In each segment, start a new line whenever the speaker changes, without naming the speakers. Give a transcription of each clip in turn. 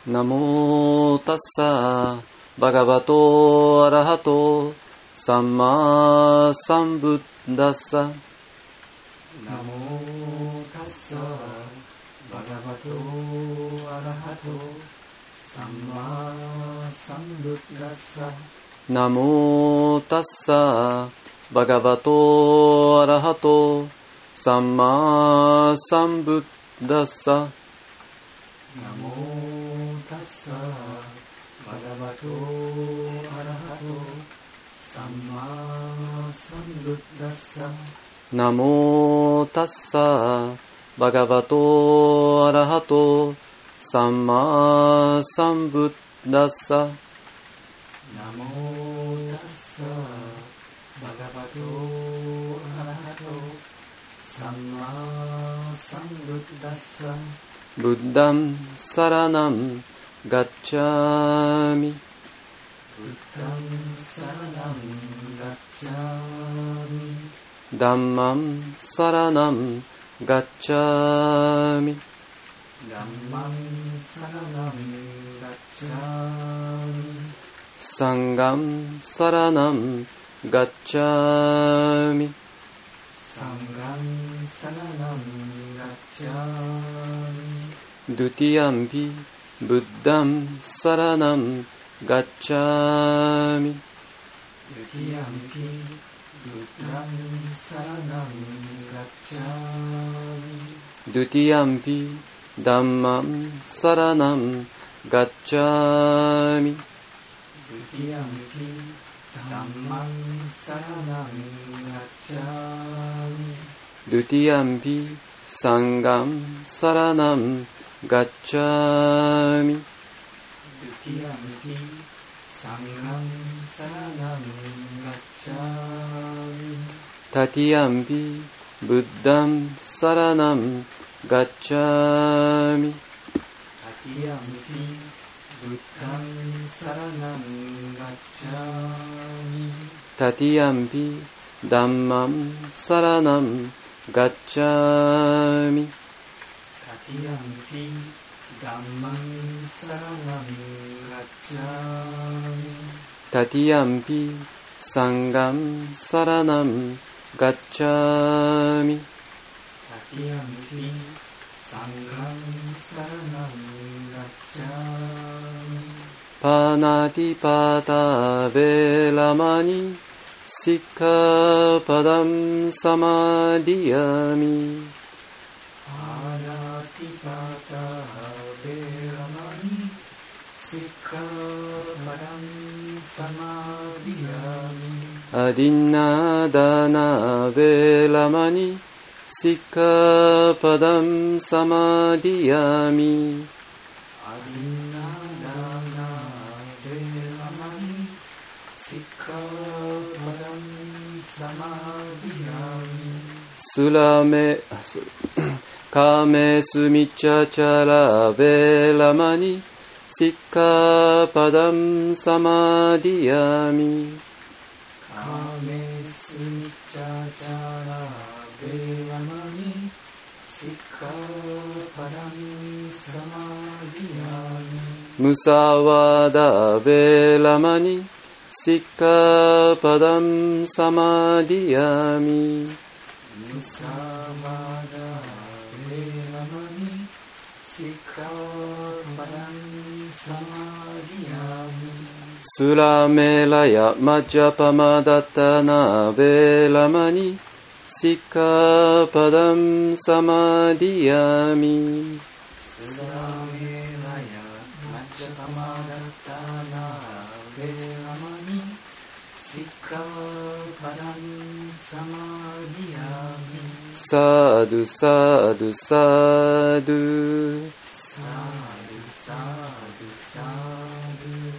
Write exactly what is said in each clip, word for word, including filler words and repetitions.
ナモタッサバガバトアラハトサンマサンブッダッサ。
ナモタッサバガバトアラハトサンマサンブッダッサ。
ナモタッサバガバトアラハトサンマサンブッダッサ。
ナモタッサバガバトアラハトサンマサンブッダッサ。
ナモタッサバガバトアラハトサンマサンブッダッサ。
ナモタッサバガバトアラハトサンマサンブッダッサ。
ブッダンサラナンガッチャミ。
ブッダンサラナンガッチャミ。
ダンマンサラナンガッチャミ。
ダンマンサラナンガッチャミ。
サンガンサラナンガッチャミ。
サンガンサラナンガッチャミ。
ドゥティヤンピブッダンサラナンガッチャミ。
ドゥティヤンピブッダンサラナンガッチャミ。
ドゥティヤンピダンマンサラナンガッチャミ。
ドゥティヤンピダンマンサラナンガッチャミ。
ドゥティヤンピサンガンサラナンガッチャミ。
ドゥティヤンピサンガンサラナンガッチャミ。
タティヤンピブッダンサラナンガッチャミ。
タティヤンピブッダンサラナンガッチャミ。
タティヤンピダンマンサラナンガッチャミ。
タティヤンピダンマンサラナンガッチャミ。
タティヤンピサンガンサラナンガッチャミ。
タティヤンピサンガンサラナンガッチャミ。
パナティパタベラマニシッカパダンサマディヤミ。
パナティパタベラマニシッカパダンサマディヤミ。
アディナダナベラマニシッカパダンサマディヤミ。
アディナダナベラマニシッカパダンサマディヤミ。
スラメカメスミチャチャラベラマニシッカパダンサマディヤミ。
カメスミチャチャラベラマニシッカパダンサマディヤミ。
ムサワダベラマニシッカパダンサマディヤミ。
ムサワダベラマニシッカパダンサマディヤミ。
スラメラヤマジャパマダタナベラマニシッカパダンサマディヤミ。
スラメラヤマジャパマダタナベラマニシッカパダンサマディヤミ。
サドゥサドゥサドゥ
サドゥサドゥサドゥ。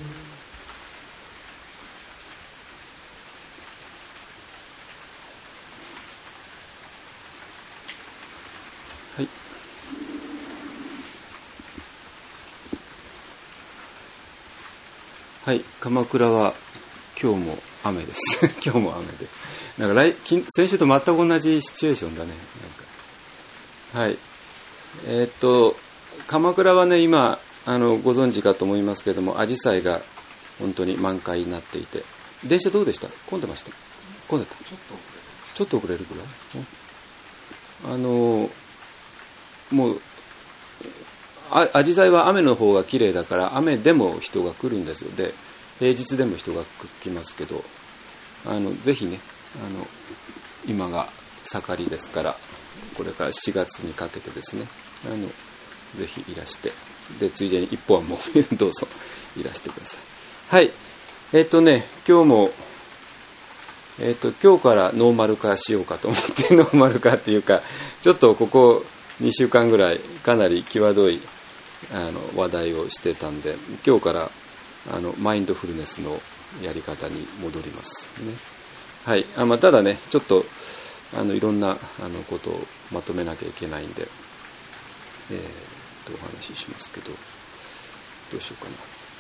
はい。はい、鎌倉は今日も雨です。今日も雨で。なんか来先週と全く同じシチュエーションだね。なんかはい。えー、っと鎌倉はね今あのご存知かと思いますけれども、アジサイが本当に満開になっていて、電車どうでした？混んでました？混んでた？ちょっと遅れるぐらい。あのもうアジサイは雨の方が綺麗だから、雨でも人が来るんですよ。で平日でも人が来ますけど、あのぜひね、あの今が盛りですから、これからしがつにかけてですね、あのぜひいらして、でついでに一本もどうぞいらしてください。はい、えっとね今日もえっと今日からノーマル化しようかと思ってノーマル化っていうか、ちょっとここにしゅうかんぐらいかなり際どいあの話題をしてたんで、今日からあのマインドフルネスのやり方に戻りますね。はい、あまあ、ただねちょっとあのいろんなあのことをまとめなきゃいけないんで、えー、とお話ししますけど、どうしようか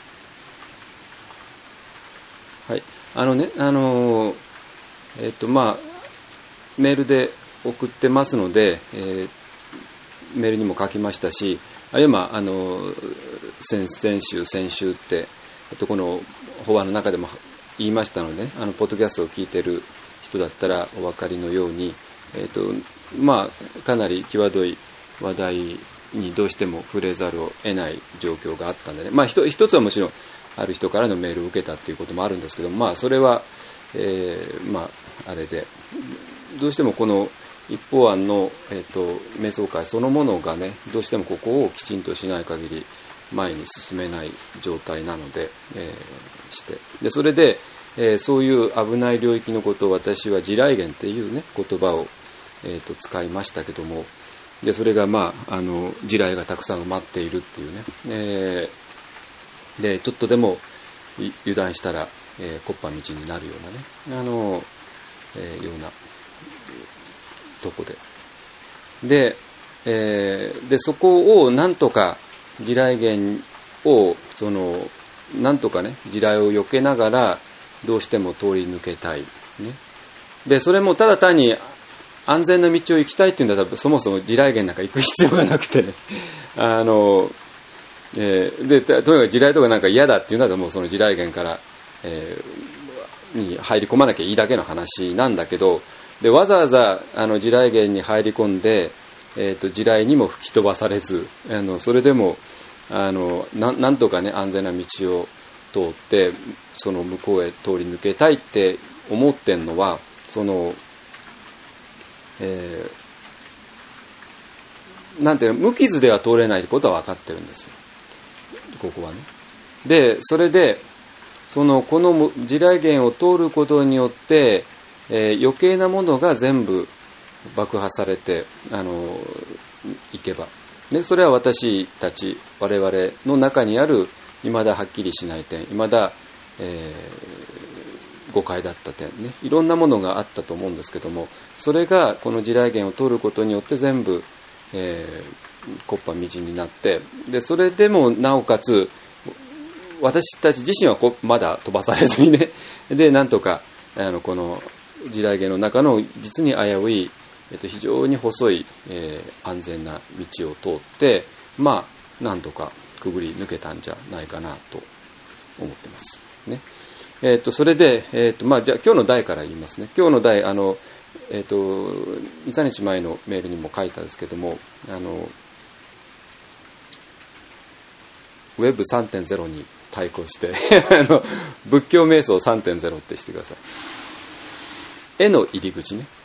な。はい、あのねあのえっ、ー、とまあメールで送ってますので、えー、メールにも書きましたし、あるいは、まあ、あの 先, 先週先週って、えっと、この法話の中でも言いましたので、ね、あのポッドキャストを聞いている人だったらお分かりのように、えっとまあ、かなり際どい話題にどうしても触れざるを得ない状況があったんでね、まあ、一, 一つはもちろんある人からのメールを受けたということもあるんですけど、まあ、それは、えーまあ、あれでどうしてもこの一方案の、えー、と瞑想会そのものがね、どうしてもここをきちんとしない限り前に進めない状態なので、えー、してでそれで、えー、そういう危ない領域のことを私は地雷原っていうね言葉を、えー、と使いましたけども、でそれがまああの地雷がたくさん埋まっているっていうね、えー、でちょっとでも油断したら、えー、木っ端道になるようなねあの、えー、ようなとこでで、えー、でそこをなんとか地雷原をそのなんとかね地雷を避けながらどうしても通り抜けたい、ね、でそれもただ単に安全な道を行きたいっていうんだったらそもそも地雷原なんか行く必要がなくてねあの、えー、でとにかく地雷とかなんか嫌だっていうんだったらもうその地雷原から、えー、に入り込まなきゃいいだけの話なんだけど、でわざわざあの地雷原に入り込んで、えー、と地雷にも吹き飛ばされず、あのそれでもあの な, なんとかね安全な道を通ってその向こうへ通り抜けたいって思ってんのはその、えー、なんていうの無傷では通れないことは分かってるんですよ、ここはね。でそれでそのこの地雷原を通ることによってえー、余計なものが全部爆破されてあのいけば、ね、それは私たち我々の中にある未だはっきりしない点、未だ、えー、誤解だった点、ね、いろんなものがあったと思うんですけども、それがこの地雷原を通ることによって全部、えー、木っ端みじんになって、でそれでもなおかつ私たち自身はこまだ飛ばされずにね、でなんとかあのこの地雷原の中の実に危うい、えっと、非常に細い、えー、安全な道を通ってまあなんとかくぐり抜けたんじゃないかなと思ってますね。えっとそれで、えっとまあ、じゃあ今日の題から言いますね。今日の題あの、えっと、に、さんにちまえのメールにも書いたんですけども、あのウェブ さんてんゼロ に対抗してあの仏教瞑想 さんてんゼロ ってしてください。絵の入り口ね。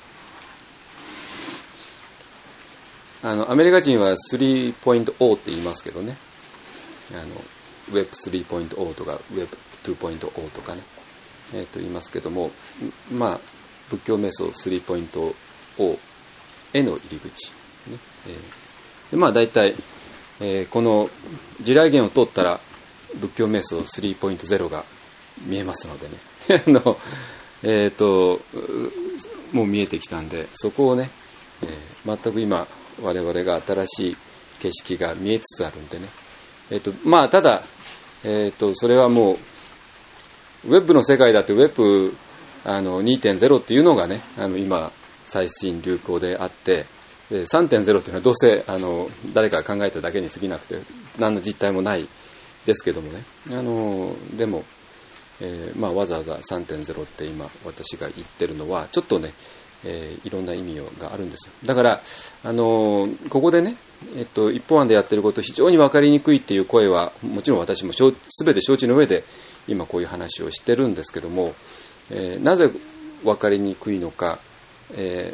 あのアメリカ人は スリーポイントゼロ って言いますけどね、あの ウェブ スリーポイントゼロ とか ウェブ ツーポイントゼロ とかね、えー、と言いますけども、まあ仏教瞑想 スリーポイントゼロ 絵の入り口、ねえー、でまあ大体、えー、この地雷原を通ったら仏教瞑想 スリーポイントゼロ が見えますのでねあのえーともう見えてきたんで、そこをね、えー、全く今我々が新しい景色が見えつつあるんでね、えーとまあただ、えーとそれはもうウェブの世界だってウェブあの にてんゼロ っていうのがねあの今最新流行であって、 で さんてんゼロ っていうのはどうせあの誰かが考えただけに過ぎなくて何の実態もないですけどもね、あのでも、えーまあ、わざわざ さんてんゼロ って今私が言ってるのはちょっとね、えー、いろんな意味があるんですよ。だから、あのここでね、えっと、一方案でやってること非常に分かりにくいっていう声はもちろん私も全て承知の上で今こういう話をしてるんですけども、えー、なぜ分かりにくいのか、え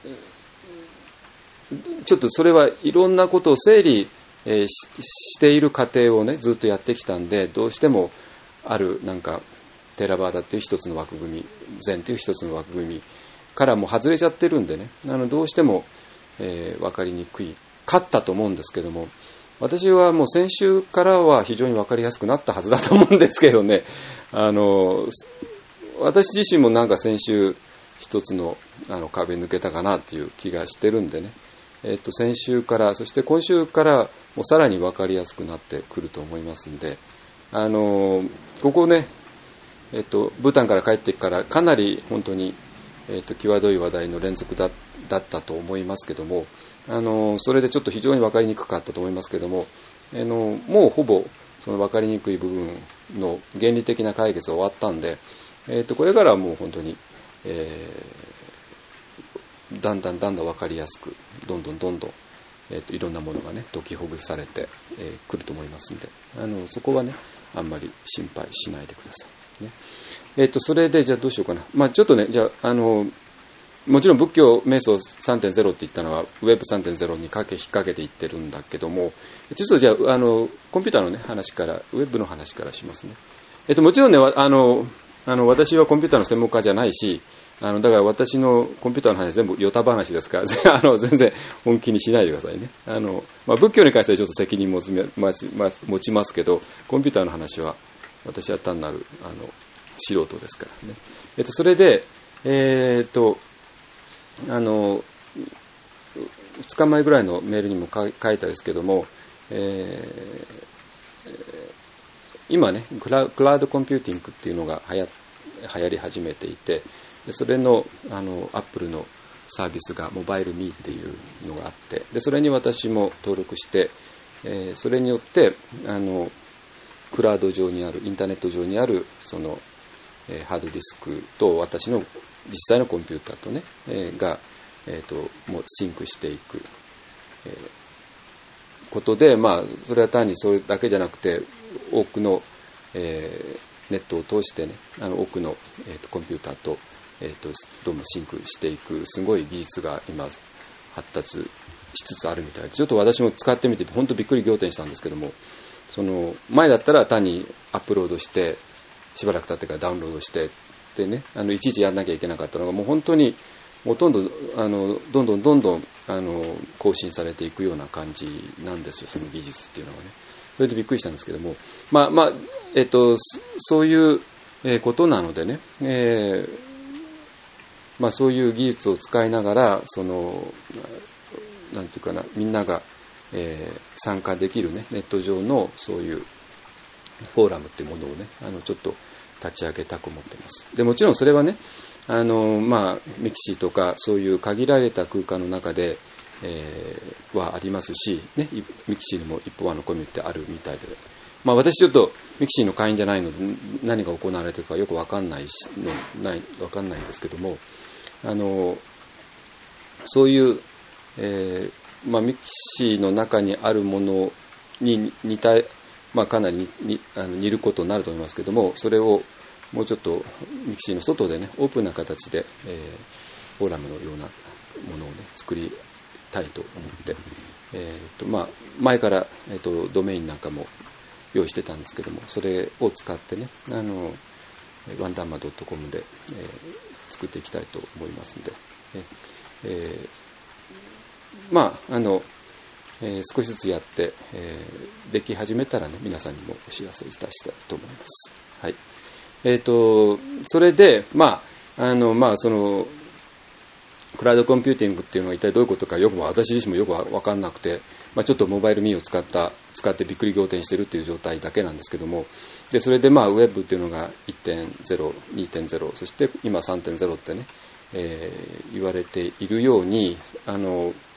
ー、ちょっとそれはいろんなことを整理、えー、し, している過程をねずっとやってきたんで、どうしてもあるなんかテラバーダっていう一つの枠組み、禅っていう一つの枠組みからも外れちゃってるんでね、あのどうしても、えー、分かりにくいかったと思うんですけども、私はもう先週からは非常に分かりやすくなったはずだと思うんですけどね、あの私自身もなんか先週一つの、あの壁抜けたかなっていう気がしてるんでね、えっと、先週からそして今週からもうさらに分かりやすくなってくると思いますんで、あのここね、えっと、ブータンから帰ってからかなり本当に、えっと、際どい話題の連続 だ, だったと思いますけども、あのそれでちょっと非常に分かりにくかったと思いますけども、あのもうほぼその分かりにくい部分の原理的な解決は終わったんで、えー、とこれからはもう本当に、えー、だんだんだんだん分かりやすくどんどんどんどん、えー、といろんなものがね解きほぐされてく、えー、ると思いますんで、あのそこはねあんまり心配しないでください、ね。えー、とそれでじゃあどうしようかな、まあ、ちょっとねじゃあ、あのもちろん仏教瞑想 さんてんゼロ って言ったのは ウェブさんてんゼロ にかけ引っ掛けていってるんだけども、ちょっとじゃあ、あのコンピューターの、ね、話からウェブの話からしますね。えっと、もちろんねあのあの私はコンピューターの専門家じゃないし、あのだから私のコンピューターの話全部ヨタ話ですからあの全然本気にしないでくださいね。あの、まあ、仏教に関してはちょっと責任持ちます、持ちますけど、コンピューターの話は私は単なるあの素人ですからね。えっと、それで、えー、っとあのふつかまえぐらいのメールにも書いたですけども、えー、今ねクラ、クラウドコンピューティングっていうのが流行、流行り始めていて、でそれのあのアップルのサービスがモバイルミーっていうのがあって、でそれに私も登録して、えー、それによってあのクラウド上にあるインターネット上にあるその、えー、ハードディスクと私の実際のコンピューターとね、えー、が、えー、ともうシンクしていく、えー、ことで、まあ、それは単にそれだけじゃなくて多くの、えー、ネットを通してね、あの多くの、えー、とコンピューターと、えー、とどうもシンクしていくすごい技術が今発達しつつあるみたいで、ちょっと私も使ってみて本当びっくり仰天したんですけども、その前だったら単にアップロードしてしばらく経ってからダウンロードしてでね、あのいちいちやんなきゃいけなかったのがもう本当にほとんどあのどんどんどんどんあの更新されていくような感じなんですよ、その技術っていうのはね。それでびっくりしたんですけども、まあまあえっとそういうことなのでね、えーまあ、そういう技術を使いながらそのなんていうかな、みんなが、えー、参加できるねネット上のそういうフォーラムっていうものをね、あのちょっと立ち上げたく思っています。でもちろんそれはね、あの、まあ、ミキシーとかそういう限られた空間の中で、えー、はありますし、ね、ミキシーにも一方案のコミュニティあるみたいで、まあ、私ちょっとミキシーの会員じゃないので何が行われているかよく分かんないしのない分かんないんですけども、あのそういう、えーまあ、ミキシーの中にあるものに似たまあ、かなり 似, あの似ることになると思いますけども、それをもうちょっとミキシーの外でねオープンな形で、えー、フォーラムのようなものをね作りたいと思って、えーとまあ、前から、えーと、ドメインなんかも用意してたんですけども、それを使ってね、あのワンダンマ .com で、えー、作っていきたいと思いますので、えー、まああのえー、少しずつやって、えー、でき始めたらね皆さんにもお知らせいたしたいと思います。はい。えーとそれでまああのまあそのクラウドコンピューティングっていうのは一体どういうことかよく私自身もよく分かんなくて、まあ、ちょっとモバイルミーを使った使ってびっくり仰天してるっていう状態だけなんですけども、でそれでまあウェブっていうのが いってんゼロ、にてんゼロ、そして今 さんてんゼロ ってね、えー、言われているように、あの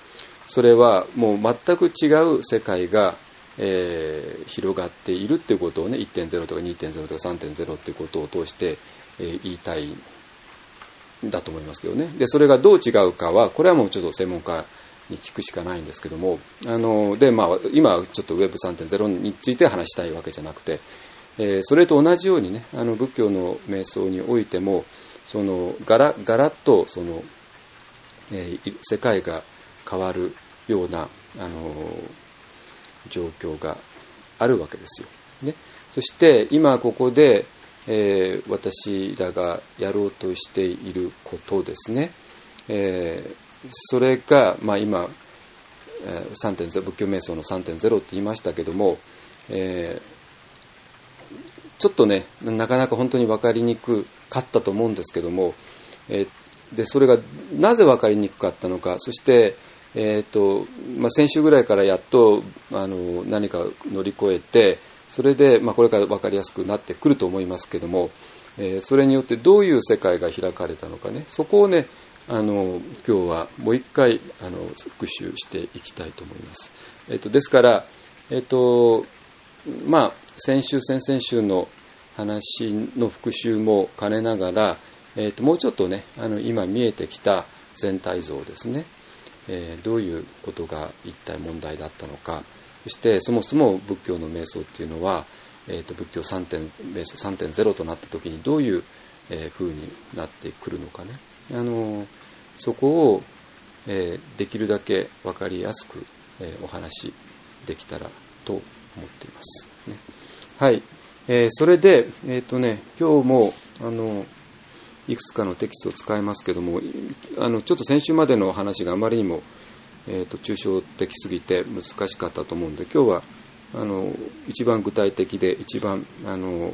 それはもう全く違う世界が、えー、広がっているっていうことをね いってんゼロ とか にてんゼロ とか さんてんゼロ っていうことを通して、えー、言いたいんだと思いますけどね。でそれがどう違うかはこれはもうちょっと専門家に聞くしかないんですけども、あので、まあ、今はちょっと ウェブさんてんゼロ について話したいわけじゃなくて、えー、それと同じようにね、あの仏教の瞑想においてもそのガラガラッとその、えー、世界が変わるような、あの状況があるわけですよ、ね。そして今ここで、えー、私らがやろうとしていることですね、えー、それが、まあ、今、えー、さんてんゼロ 仏教瞑想の さんてんゼロ って言いましたけども、えー、ちょっとねなかなか本当に分かりにくかったと思うんですけども、えー、でそれがなぜ分かりにくかったのか、そしてえーとまあ、先週ぐらいからやっとあの何か乗り越えて、それで、まあ、これから分かりやすくなってくると思いますけども、えー、それによってどういう世界が開かれたのかね、そこをねあの今日はもう一回あの復習していきたいと思います。えーと、ですから、えーとまあ、先週先々週の話の復習も兼ねながら、えーともうちょっとねあの今見えてきた全体像ですね、えー、どういうことが一体問題だったのか、そしてそもそも仏教の瞑想っていうのは、えー、と仏教 さんてんゼロ となった時にどういう、えー、風になってくるのかね、あのー、そこを、えー、できるだけ分かりやすく、えー、お話できたらと思っています、ね。はい、えー、それで、えーとね、今日もあのいくつかのテキストを使いますけども、あのちょっと先週までの話があまりにも、えーと抽象的すぎて難しかったと思うんで、今日はあの一番具体的で一番あの、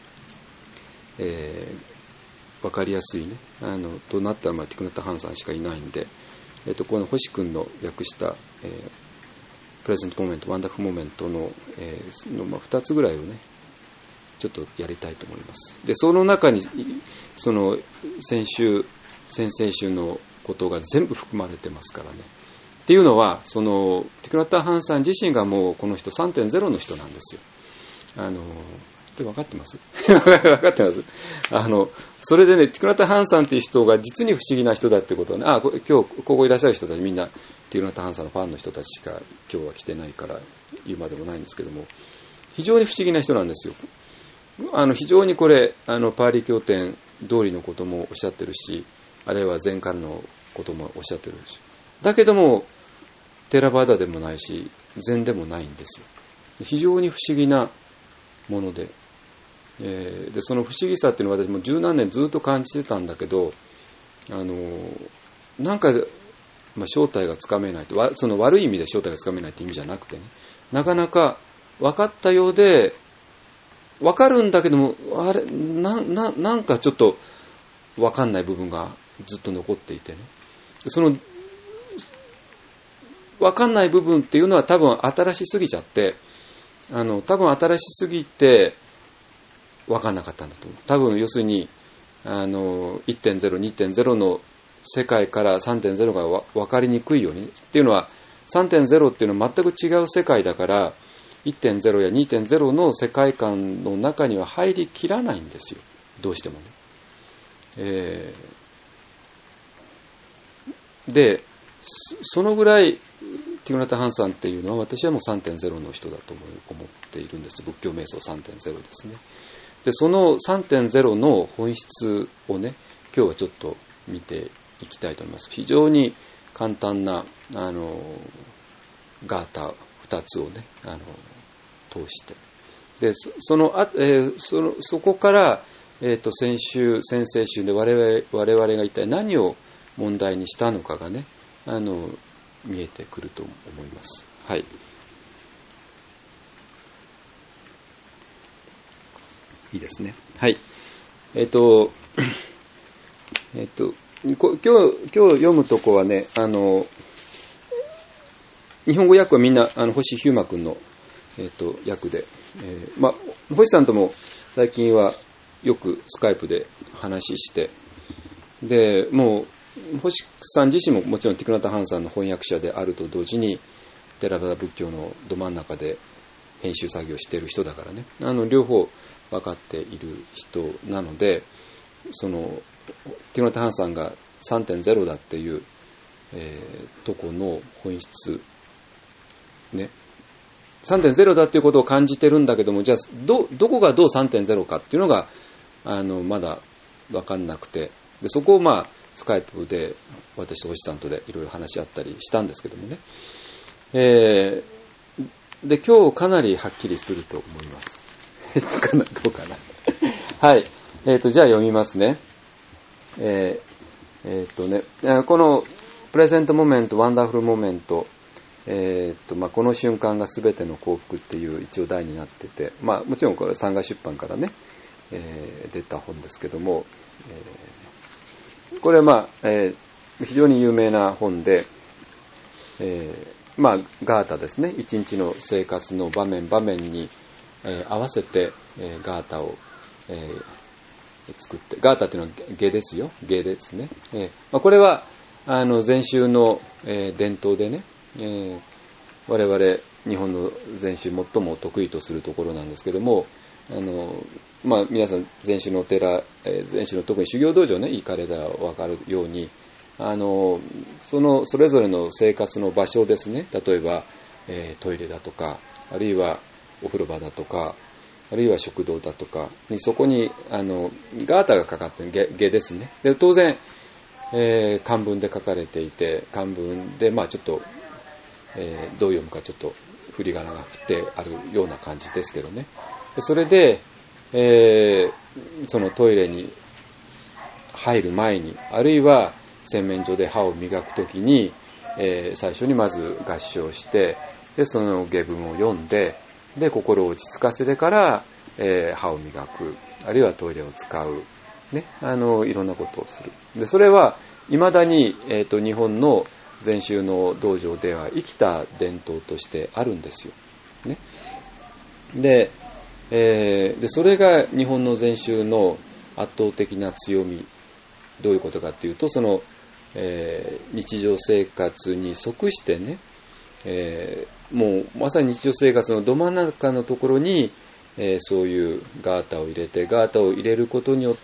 えー、分かりやすいねあのとなったら、まあ、ティクナタ・ハンさんしかいないんで、えーとこの星君の訳した、えー、プレゼントモメント、ワンダフルモメントの、えーのまあ、ふたつぐらいをねちょっとやりたいと思います。でその中にその先週先々週のことが全部含まれてますからね。っていうのはそのティクナタ・ハンさん自身がもうこの人 さんてんゼロ の人なんですよ。あので分かってます分かってますあのそれでねティクナタ・ハンさんっていう人が実に不思議な人だってことはね、あ今日ここいらっしゃる人たちみんなティクナタ・ハンさんのファンの人たちしか今日は来てないから言うまでもないんですけども、非常に不思議な人なんですよ。あの非常にこれあのパーリ経典通りのこともおっしゃってるし、あるいは禅からのこともおっしゃってるし、だけどもテラバダでもないし禅でもないんですよ。非常に不思議なもので、えー、でその不思議さっていうのは私も十何年ずっと感じてたんだけど、あのなんか、まあ、正体がつかめないと、その悪い意味で正体がつかめないって意味じゃなくてね、なかなか分かったようで分かるんだけども、あれ な, な, なんかちょっと分かんない部分がずっと残っていてね、その分かんない部分っていうのは多分新しすぎちゃって、あの多分新しすぎて分かんなかったんだと思う。多分要するにあの いってんゼロ、にてんゼロ の世界から さんてんゼロ が分かりにくいようにっていうのは さんてんゼロ っていうのは全く違う世界だから いってんゼロ や にてんゼロ の世界観の中には入りきらないんですよ、どうしてもね。えー、でそのぐらいティクナタ・ハンさんっていうのは私はもう さんてんゼロ の人だと思っているんです。仏教瞑想 さんてんゼロ ですね。でその さんてんゼロ の本質をね今日はちょっと見ていきたいと思います。非常に簡単なあのガータふたつをねあの通して、で そ, そ, のあ、えー、そ, のそこから、えー、と先週先々週で我々我々が一体何を問題にしたのかがねあの見えてくると思います。はい。いいですね。はい。えっ、ー、とえっ、ー、と今日今日読むとこはね、あの日本語訳はみんなあの星飛雄馬くんのえっ、ー、と訳で、えー、まあ星さんとも最近はよくスカイプで話して、でもう星さん自身ももちろんティクナタ・ハンさんの翻訳者であると同時にテラバダ仏教のど真ん中で編集作業している人だからね、あの両方分かっている人なので、そのティクナタ・ハンさんが さんてんゼロ だっていう、えー、とこの本質ね、さんてんゼロ だっていうことを感じてるんだけども、じゃあ ど, どこがどう さんてんゼロ かっていうのがあのまだ分かんなくて、でそこをまあスカイプで私と星さんとでいろいろ話し合ったりしたんですけどもね、えー、で今日かなりはっきりすると思います。えっとかなどうかなはい、えー、とじゃあ読みますね。えー、えー、っとねこのプレゼントモメント、ワンダフルモメント、えーっとまあ、この瞬間が全ての幸福っていう一応題になってて、まあ、もちろんこれサンガ出版からね、えー、出た本ですけども、えー、これは、まあえー、非常に有名な本で、えーまあ、ガータですね、一日の生活の場面場面に、えー、合わせて、えー、ガータを、えー、作って、ガータっていうのは下ですよ、下ですね、えーまあ、これはあの禅宗の、えー、伝統でね、えー、我々日本の禅宗最も得意とするところなんですけども、あの、まあ、皆さん禅宗のお寺、えー、禅宗の特に修行道場ね行かれたら分かるように、あのそのそれぞれの生活の場所ですね、例えば、えー、トイレだとか、あるいはお風呂場だとか、あるいは食堂だとかに、そこにあのガータがかかっている下ですね。で当然えー、漢文で書かれていて、漢文で、まあちょっと、えー、どう読むかちょっと振り仮名が振ってあるような感じですけどね。でそれで、えー、そのトイレに入る前に、あるいは洗面所で歯を磨くときに、えー、最初にまず合掌して、でその下文を読んで、で心を落ち着かせてから、えー、歯を磨く、あるいはトイレを使う。ね、あのいろんなことをする。でそれは未だに、えーと、日本の禅宗の道場では生きた伝統としてあるんですよ。ね、で、えー、でそれが日本の禅宗の圧倒的な強み。どういうことかっていうと、その、えー、日常生活に即してね、えー、もうまさに日常生活のど真ん中のところにえー、そういうガータを入れて、ガータを入れることによって、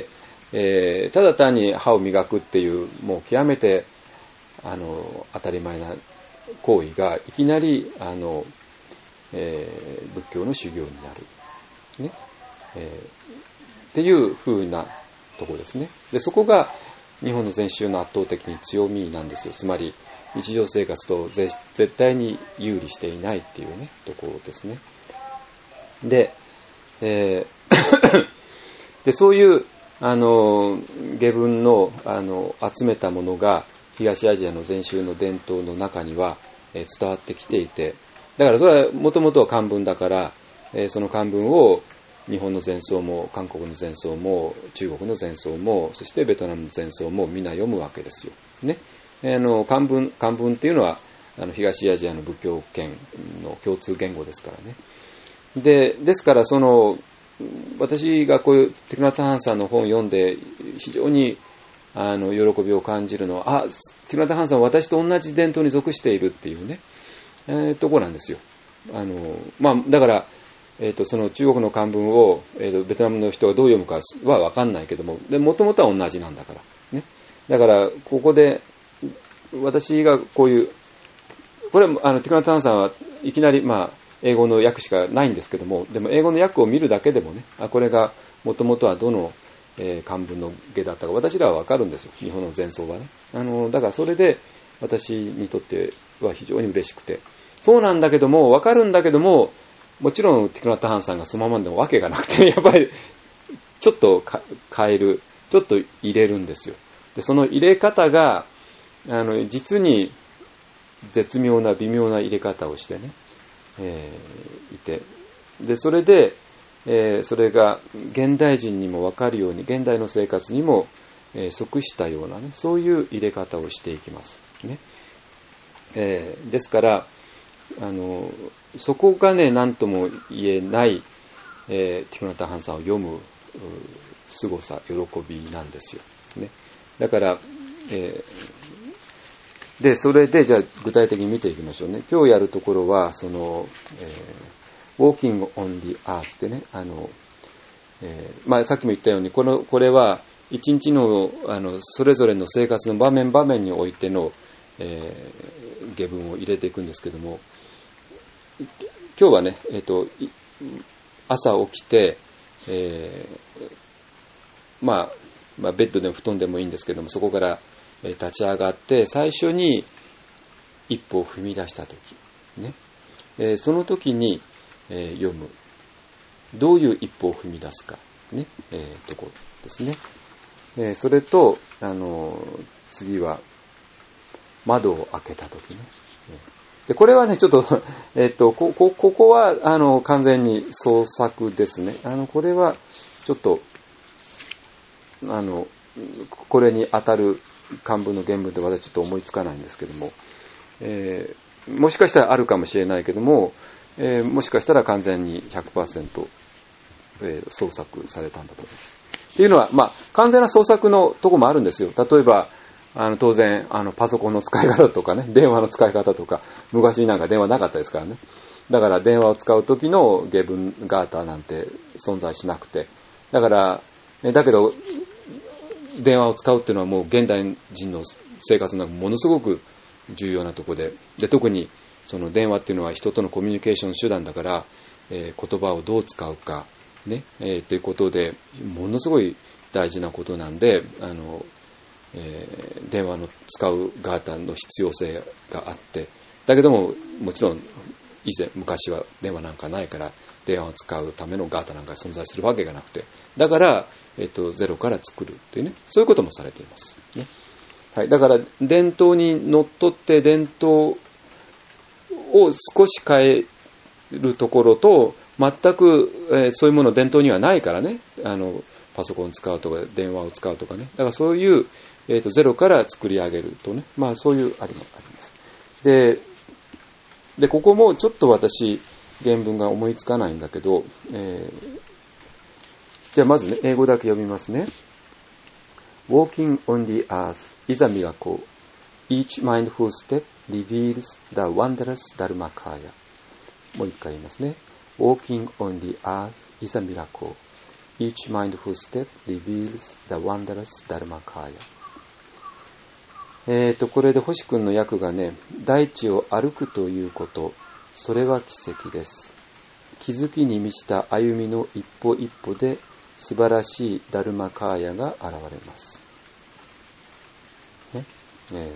えー、ただ単に歯を磨くっていうもう極めてあの当たり前な行為がいきなりあの、えー、仏教の修行になる、ねえー、っていう風なところですね。でそこが日本の禅宗の圧倒的に強みなんですよ。つまり日常生活と絶対に有利していないっていうねところですね。で、えー、でそういうあの下文のあの集めたものが東アジアの禅宗の伝統の中には、えー、伝わってきていて、だからそれはもともとは漢文だから、えー、その漢文を日本の禅僧も韓国の禅僧も中国の禅僧もそしてベトナムの禅僧もみんな読むわけですよ。ね、あの漢文漢文っていうのはあの東アジアの仏教圏の共通言語ですからね。で、ですからその私がこういうティクナタ・ハンさんの本を読んで非常にあの喜びを感じるのは、あ、ティクナタ・ハンさんは私と同じ伝統に属しているっていうね、えー、ところなんですよ。あのまあだから、えー、とその中国の漢文を、えー、とベトナムの人がどう読むかは分かんないけども、でもともとは同じなんだからね。だからここで私がこういうこれはあのティクナタ・ハンさんはいきなりまあ英語の訳しかないんですけども、でも英語の訳を見るだけでもね、あ、これがもともとはどの、えー、漢文の下だったか私らは分かるんですよ、日本の禅僧はね。あのだからそれで私にとっては非常に嬉しくて、そうなんだけども分かるんだけども、もちろんティクナタ・ハンさんがそのままでもわけがなくて、やっぱりちょっと変える、ちょっと入れるんですよ。でその入れ方があの実に絶妙な微妙な入れ方をしてね、えー、いて、でそれで、えー、それが現代人にも分かるように、現代の生活にも、えー、即したようなね、そういう入れ方をしていきますね。えー、ですからあのそこがね、何とも言えない、えー、ティクナタ・ハンさんを読む凄さ、喜びなんですよ、ね。だからえー、で、それで、じゃあ具体的に見ていきましょうね。今日やるところは、その、えー、walking on the earth ってね、あの、えー、まあさっきも言ったように、この、これは、一日の、あの、それぞれの生活の場面場面においての、えー、下文を入れていくんですけども、今日はね、えっと、朝起きて、えー、まあ、まあ、ベッドでも布団でもいいんですけども、そこから、えー、立ち上がって、最初に一歩を踏み出したとき、ね、えー、その時に、えー、読む。どういう一歩を踏み出すか、ね、えー、ところですね。えー、それと、あのー、次は、窓を開けたときね。で、これはね、ちょっと、えっと、こ、こ、ここは、あの、完全に創作ですね。あの、これは、ちょっと、あの、これに当たる漢文の原文で私ちょっと思いつかないんですけども、えー、もしかしたらあるかもしれないけども、えー、もしかしたら完全に ひゃくパーセント、えー、創作されたんだと思います。っていうのは、まあ、完全な創作のとこもあるんですよ。例えば、あの当然あのパソコンの使い方とかね、電話の使い方とか、昔なんか電話なかったですからね。だから電話を使う時の下文ガーターなんて存在しなくて、だからだけど電話を使うっていうのはもう現代人の生活のものすごく重要なところで、で特にその電話っていうのは人とのコミュニケーション手段だから、えー、言葉をどう使うかね、えー、ということでものすごい大事なことなんで、あのえー、電話の使うガーターの必要性があって、だけどももちろん以前昔は電話なんかないから電話を使うためのガーターなんか存在するわけがなくて、だから、えー、とゼロから作るっていうね、そういうこともされています、ね。はい、だから伝統にのっとって伝統を少し変えるところと、全く、えー、そういうもの伝統にはないからね、あのパソコンを使うとか電話を使うとかね、だからそういうえー、とゼロから作り上げるとね、まあそういうありもあります。で、でここもちょっと私原文が思いつかないんだけど、えー、じゃあまずね英語だけ読みますね。Walking on the earth is a miracle. Each mindful step reveals the wondrous Dharmakaya. もう一回言いますね。Walking on the earth is a miracle.Each mindful step reveals the wondrous Dharmakaya. えっと、これで星君の訳がね、大地を歩くということ、それは奇跡です。気づきに満ちた歩みの一歩一歩で素晴らしいダルマカーヤが現れます。ねえ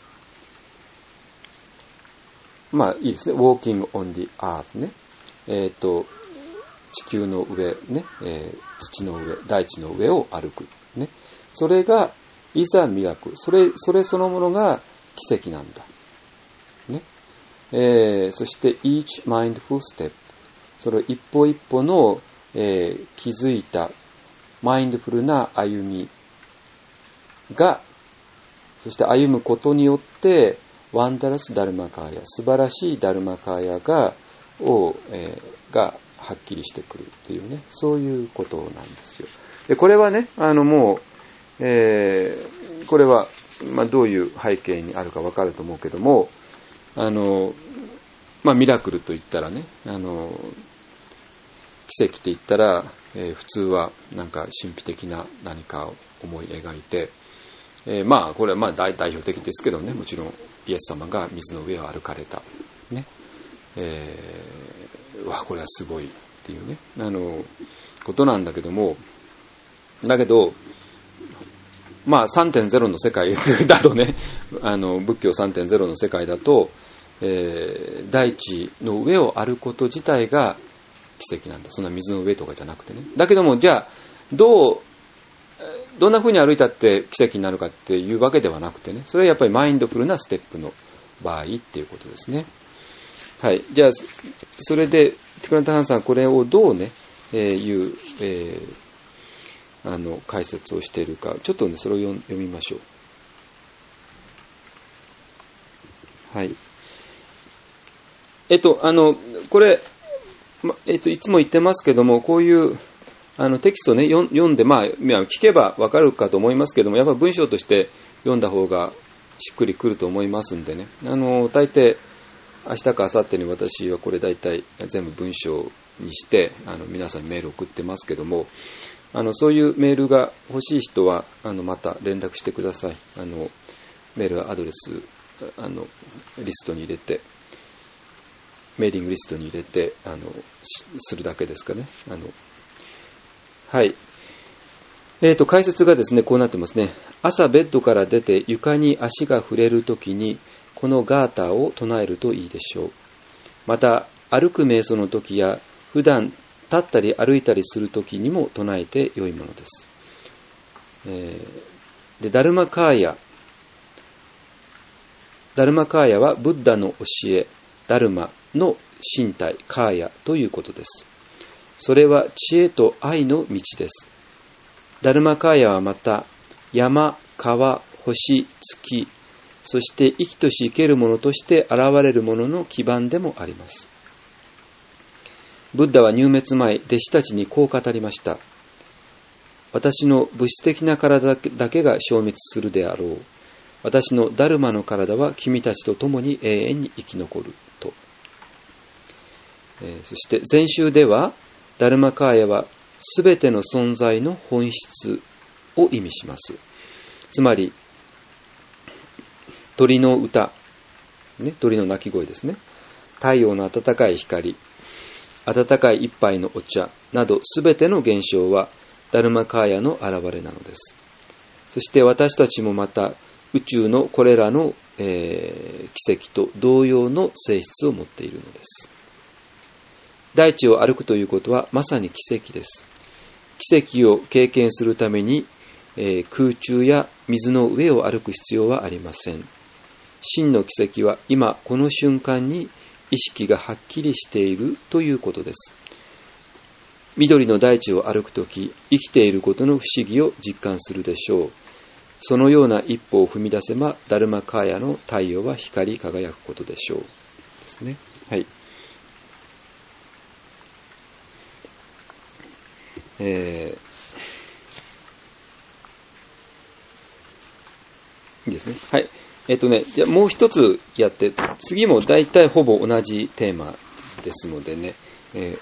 ー、まあいいですね。Walking on the earth ね。えっと、地球の上、ねえー、土の上、大地の上を歩く。ね、それがいざミラクル、それ、それそのものが奇跡なんだ。ねえー、そして each mindful step、それ一歩一歩の、えー、気づいたマインドフルな歩みが、そして歩むことによってワンダラスダルマカーヤ、素晴らしいダルマカーヤがを、えー、がはっきりしてくるっていうね、そういうことなんですよ。でこれはね、あのもう、えー、これは、まあ、どういう背景にあるかわかると思うけども、あの、まあ、ミラクルと言ったらね、あの奇跡って言ったら、えー、普通はなんか神秘的な何かを思い描いて、えー、まあこれはまあ代表的ですけどね、もちろんイエス様が水の上を歩かれたね、えー、わこれはすごいっていうね、あのことなんだけども、だけどまあ さんてんゼロ の世界だとね、あの仏教 さんてんゼロ の世界だと、えー、大地の上を歩くこと自体が奇跡なんだ。そんな水の上とかじゃなくてね。だけどもじゃあどうどんな風に歩いたって奇跡になるかっていうわけではなくてね、それはやっぱりマインドフルなステップの場合っていうことですね。はい。じゃあそれでティクランタハンさんこれをどうね、えー、いう、えーあの解説をしているか、ちょっとねそれを読みましょう。はい。えっとあのこれ、ま、えっといつも言ってますけども、こういうあのテキストをね読んで、まあ聞けばわかるかと思いますけども、やっぱり文章として読んだ方がしっくりくると思いますんでね、あの大抵明日か明後日に私はこれ大体全部文章にしてあの皆さんにメール送ってますけども、あのそういうメールが欲しい人はあのまた連絡してください。あのメールアドレスあのリストに入れて、メーリングリストに入れてあのするだけですかね。あのはい。えーと、解説がですね、こうなってますね。朝ベッドから出て床に足が触れるときに、このガーターを唱えるといいでしょう。また、歩く瞑想のときや、普段立ったり歩いたりするときにも唱えて良いものです。えー、でダルマカーヤ。ダルマカーヤはブッダの教え、ダルマの身体、カーヤということです。それは知恵と愛の道です。ダルマカーヤはまた、山、川、星、月、そして生きとし生けるものとして現れるものの基盤でもあります。ブッダは入滅前、弟子たちにこう語りました。私の物質的な体だけが消滅するであろう。私のダルマの体は君たちと共に永遠に生き残ると。えー、そして前週では、ダルマカーヤはすべての存在の本質を意味します。つまり、鳥の歌、ね、鳥の鳴き声ですね。太陽の暖かい光、温かい一杯のお茶などすべての現象はダルマカーヤの現れなのです。そして私たちもまた宇宙のこれらの、えー、奇跡と同様の性質を持っているのです。大地を歩くということはまさに奇跡です。奇跡を経験するために、えー、空中や水の上を歩く必要はありません。真の奇跡は今この瞬間に意識がはっきりしているということです。緑の大地を歩くとき、生きていることの不思議を実感するでしょう。そのような一歩を踏み出せば、ダルマカーヤの太陽は光り輝くことでしょう。ですね。はい。えー、いいですね。はい。えっとね、じゃあもう一つやって、次も大体ほぼ同じテーマですのでね、えー、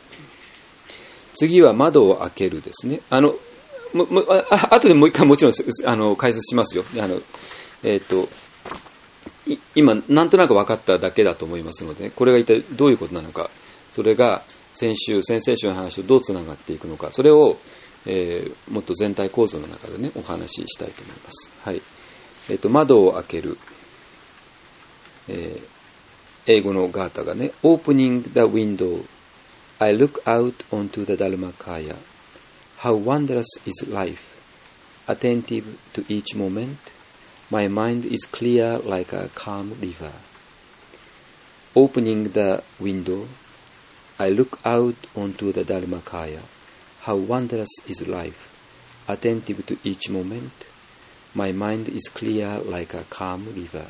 次は窓を開けるですね。あの、ももあ後でもう一回もちろんあの解説しますよ。あの、えっと、今なんとなく分かっただけだと思いますので、ね、これが一体どういうことなのか、それが先週、先々週の話とどうつながっていくのか、それを、えー、もっと全体構造の中でね、お話ししたいと思います。はい。えっと、窓を開ける。えー、英語のガータがね、Opening the window, I look out onto the Dharmakaya. How wondrous is life. Attentive to each moment, my mind is clear like a calm river. Opening the window, I look out onto the Dharmakaya. How wondrous is life. Attentive to each moment.My mind is clear like a calm river.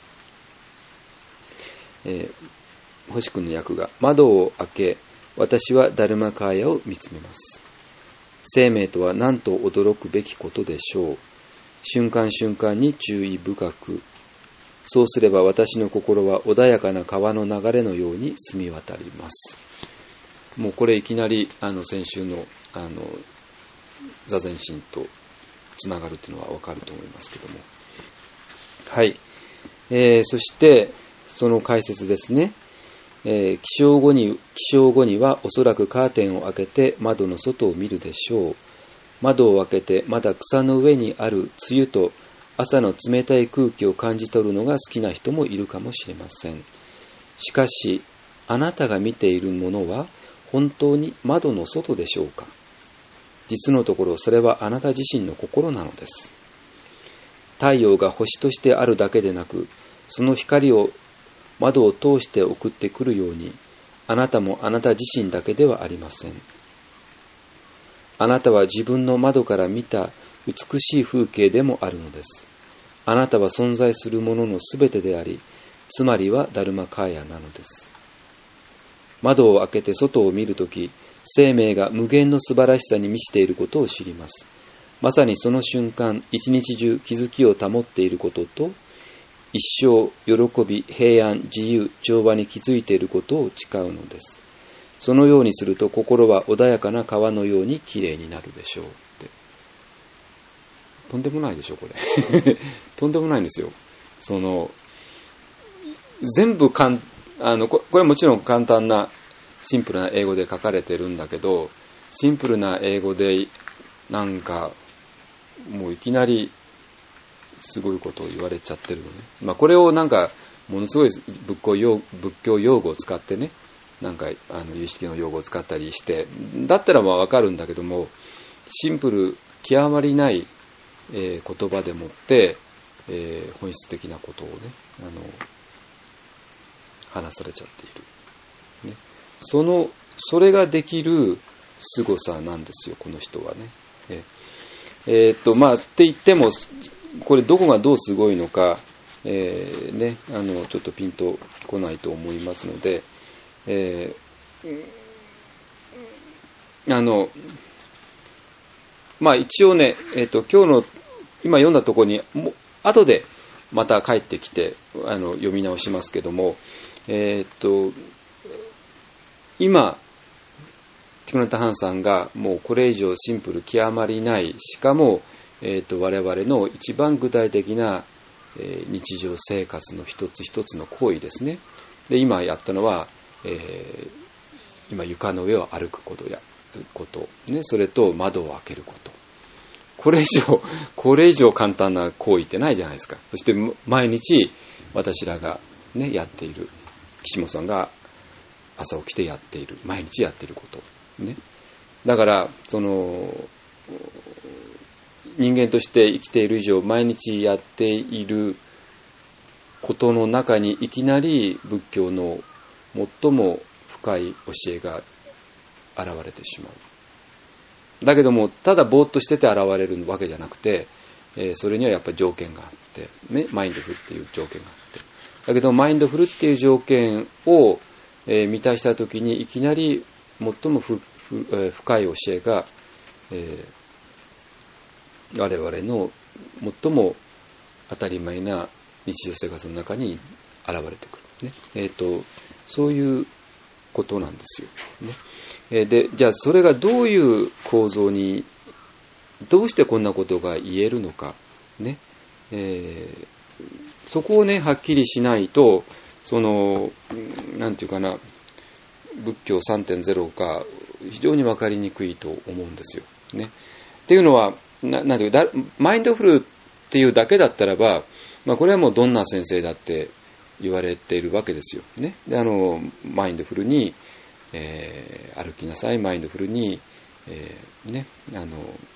えー、星君の訳が、窓を開け、私はダルマカーヤを見つめます。生命とは何と驚くべきことでしょう。瞬間瞬間に注意深く。そうすれば私の心は穏やかな川の流れのように澄み渡ります。もうこれいきなりあの先週のあの座禅心とつながるというのは分かると思いますけども、はい、えー、そしてその解説ですね、えー、起床後に起床後にはおそらくカーテンを開けて窓の外を見るでしょう。窓を開けてまだ草の上にある梅雨と朝の冷たい空気を感じ取るのが好きな人もいるかもしれません。しかしあなたが見ているものは本当に窓の外でしょうか。実のところそれはあなた自身の心なのです。太陽が星としてあるだけでなく、その光を窓を通して送ってくるように、あなたもあなた自身だけではありません。あなたは自分の窓から見た美しい風景でもあるのです。あなたは存在するもののすべてであり、つまりはダルマカーヤなのです。窓を開けて外を見るとき、生命が無限の素晴らしさに満ちていることを知ります。 まさにその瞬間、一日中気づきを保っていることと、一生喜び、平安、自由、調和に気づいていることを誓うのです。そのようにすると心は穏やかな川のようにきれいになるでしょうって。とんでもないでしょこれとんでもないんですよ。その全部かんあのこれはもちろん簡単なシンプルな英語で書かれてるんだけど、シンプルな英語でなんかもういきなりすごいことを言われちゃってるのね。まあこれをなんかものすごい仏教用仏教用語を使ってね、なんかあの有識の用語を使ったりして、だったらまあわかるんだけども、シンプル極まりない、えー、言葉でもって、えー、本質的なことをね、あの話されちゃっている、ね、そのそれができる凄さなんですよこの人はね。えー、えー、っとまあって言ってもこれどこがどうすごいのか、えー、ねあのちょっとピンとこないと思いますので、えー、あのまあ一応ね、えー、っと今日の今読んだところにも後でまた帰ってきてあの読み直しますけども、えー、っと今ティクナタハンさんがもうこれ以上シンプル極まりない、しかも、えー、と我々の一番具体的な、えー、日常生活の一つ一つの行為ですね。で今やったのは、えー、今床の上を歩くことやこと、ね、それと窓を開けること。これ以上これ以上簡単な行為ってないじゃないですか。そして毎日私らが、ね、やっている、岸本さんが朝起きてやっている、毎日やっていること、ね、だからその人間として生きている以上毎日やっていることの中にいきなり仏教の最も深い教えが現れてしまう。だけどもただぼーっとしてて現れるわけじゃなくて、えー、それにはやっぱり条件があって、ね、マインドフルっていう条件があって、だけどマインドフルっていう条件を、えー、満たしたときにいきなり最もふふ、えー、深い教えが、えー、我々の最も当たり前な日常生活の中に現れてくる、ねえーと、そういうことなんですよ、ねえー、でじゃあそれがどういう構造にどうしてこんなことが言えるのか、ねえー、そこをねはっきりしないとそのなんていうかな仏教 さんてんゼロ が非常に分かりにくいと思うんですよ、ね、っていうのはななんていうだマインドフルっていうだけだったらば、まあ、これはもうどんな先生だって言われているわけですよ、ね、であのマインドフルに、えー、歩きなさい、マインドフルに、えーね、あの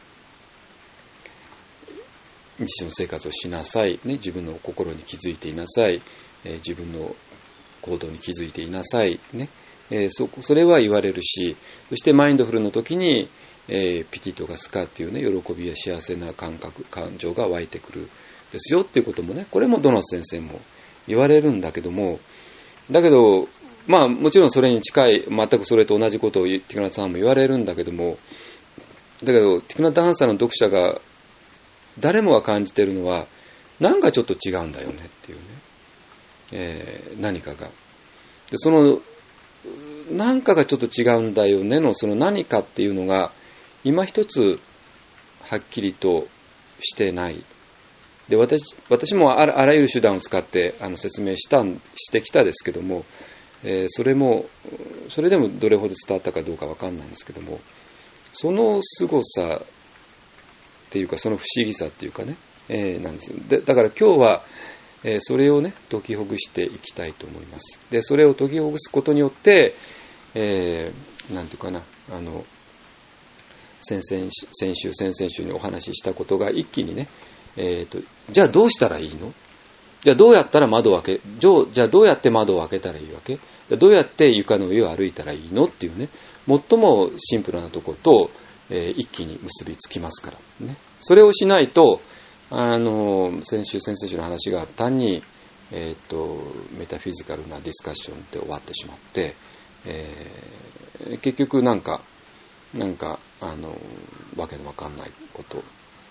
日常生活をしなさい、ね、自分の心に気づいていなさい、えー、自分の行動に気づいていなさい、ねえー、そ, それは言われるし、そしてマインドフルの時に、えー、ピティとかスカっていうね喜びや幸せな感覚感情が湧いてくるですよっていうこともね、これもどの先生も言われるんだけども、だけどまあもちろんそれに近い全くそれと同じことをティクナタハンも言われるんだけども、だけどティクナタハンさんの読者が誰もが感じているのはなんかちょっと違うんだよねっていうね、えー、何かがでその何かがちょっと違うんだよねのその何かっていうのが今一つはっきりとしてない。で 私, 私も あ, らあらゆる手段を使ってあの説明したしてきたですけども、えー、それもそれでもどれほど伝わったかどうか分かんないんですけども、その凄さっていうかその不思議さっていうかね、えー、なんですよ。でだから今日は、えー、それをね解きほぐしていきたいと思います。でそれを解きほぐすことによって、えー、なんていうかなあの先々先週先々週にお話ししたことが一気にね、えーと、じゃあどうしたらいいの？じゃあどうやったら窓を開けじゃあどうやって窓を開けたらいいわけ？じゃあどうやって床の上を歩いたらいいのっていうね、最もシンプルなところと、えー、一気に結びつきますからね。それをしないとあの先週先々週の話が単に、えーと、メタフィジカルなディスカッションで終わってしまって、えー、結局なんかなんかあのわけのわかんないこと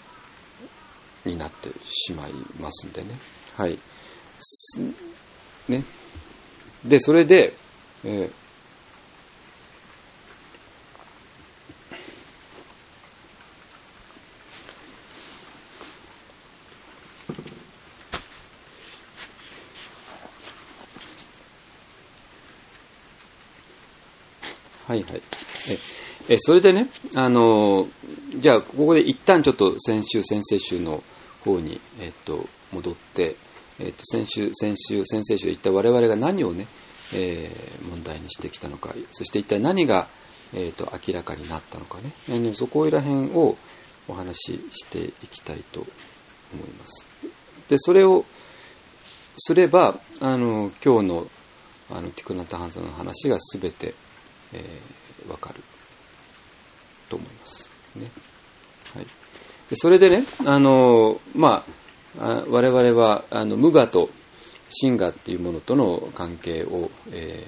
になってしまいますんでね。はい。ね。で、それで、えーはいはい。え、えそれでね、あの、じゃあ、ここで一旦ちょっと先週、先々週の方に、えっと、戻って、えっと、先週、先週、先々週で一体我々が何をね、えー、問題にしてきたのか、そして一体何が、えっと、明らかになったのかね、あのそこら辺をお話ししていきたいと思います。で、それをすれば、あの、今日の、あの、ティクナタハンさんの話がすべて、えー、わかると思いますね。はい。でそれでね、あのまあ、あ我々はあの無我と真我っていうものとの関係を、え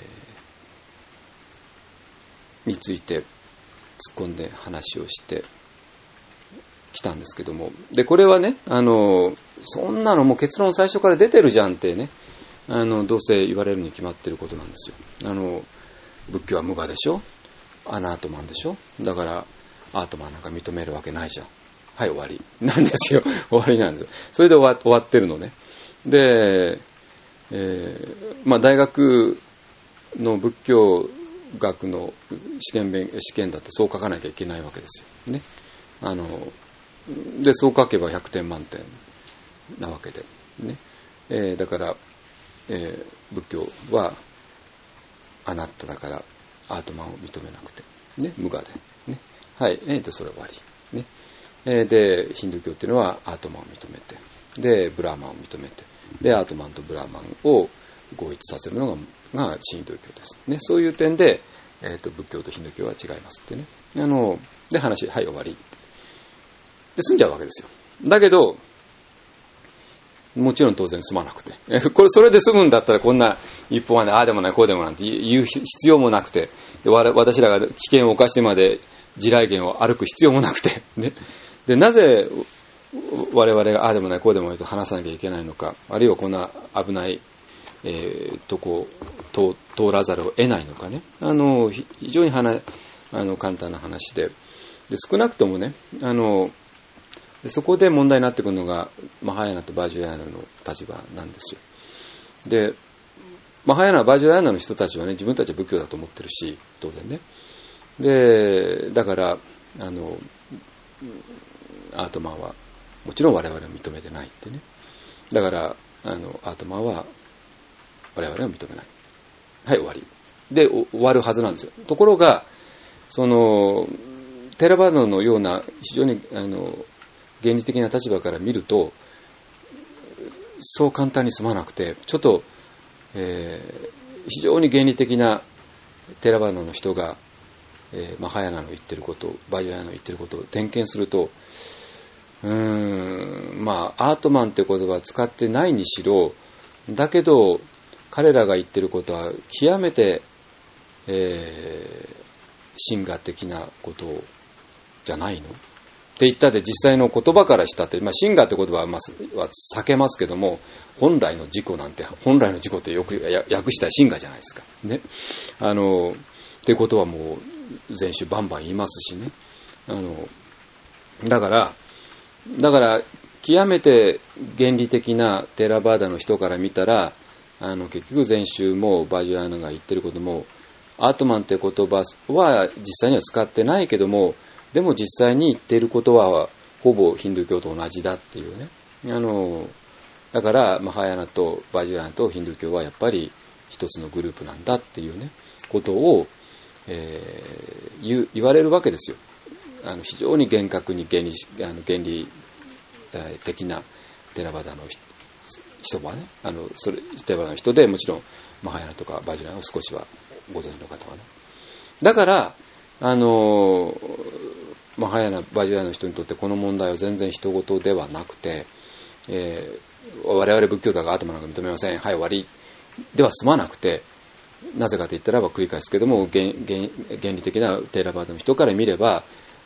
ー、について突っ込んで話をしてきたんですけども、でこれはね、あのそんなのもう結論最初から出てるじゃんってね、あのどうせ言われるに決まってることなんですよ。あの仏教は無我でしょ、アナートマンでしょ、だからアートマンなんか認めるわけないじゃん、はい終わりなんですよ終わりなんですよ。それで終わ、終わってるのね。で、えーまあ、大学の仏教学の試験勉試験だってそう書かなきゃいけないわけですよね。あのでそう書けばひゃくてん満点なわけでね、えー、だから、えー、仏教はアナッタだからアートマンを認めなくて、ね、無我で、ね、はい、えー、でそれ終わり、ね、えー、でヒンドゥー教っていうのはアートマンを認めて、でブラーマンを認めて、でアートマンとブラーマンを合一させるのががヒンドゥー教です、ね、そういう点で、えー、と仏教とヒンドゥー教は違いますってね、あので話はい終わりで済んじゃうわけですよ。だけどもちろん当然済まなくて、これそれで済むんだったらこんな一本はね、ああでもないこうでもなんて言う必要もなくて、私らが危険を冒してまで地雷原を歩く必要もなくて、ね、でなぜ我々がああでもないこうでもないと話さなきゃいけないのか、あるいはこんな危ない、えー、とこを 通, 通らざるを得ないのかね、あの非常に話あの簡単な話 で, で少なくともね、あのでそこで問題になってくるのがマハヤナとバージュラヤナの立場なんですよ。でマハヤナバージュラヤナの人たちはね、自分たちは仏教だと思ってるし当然ね、でだからあのアートマンはもちろん我々は認めてないってね、だからあのアートマンは我々は認めない、はい終わりで終わるはずなんですよ。ところがそのテラバードのような非常にあの原理的な立場から見るとそう簡単に済まなくて、ちょっと、えー、非常に原理的なテラバードの人が、えー、マハヤナの言ってること、バイヤナの言ってることを点検すると、うーんまあアートマンって言葉は使ってないにしろ、だけど彼らが言ってることは極めて、えー、真我的なことじゃないのって言ったで、実際の言葉からしたって、まあ、真我って言葉は、まあ、は避けますけども、本来の自己なんて、本来の自己ってよく訳したら真我じゃないですか。ね。あの、っていうことはもう、前週バンバン言いますしね。あの、だから、だから、極めて原理的なテラバーダの人から見たら、あの、結局前週もバージュアナが言ってることも、アートマンって言葉は実際には使ってないけども、でも実際に言っていることはほぼヒンドゥー教と同じだっていうね。あのだからマハヤナとバージュラヤナとヒンドゥー教はやっぱり一つのグループなんだっていうねことを、えー、言, う言われるわけですよ。あの非常に厳格に原理あの原理的なテラバダの人はね、あのそれテラバダの人でもちろんマハヤナとかバージュラヤナを少しはご存知の方はね。だからあのマハヤナバージュラヤナの人にとってこの問題は全然人事ではなくて、えー、我々仏教徒がアートマなんか認めません、はい終わりでは済まなくて、なぜかと言ったらば繰り返すけども 原, 原, 原理的なテーラバードの人から見れば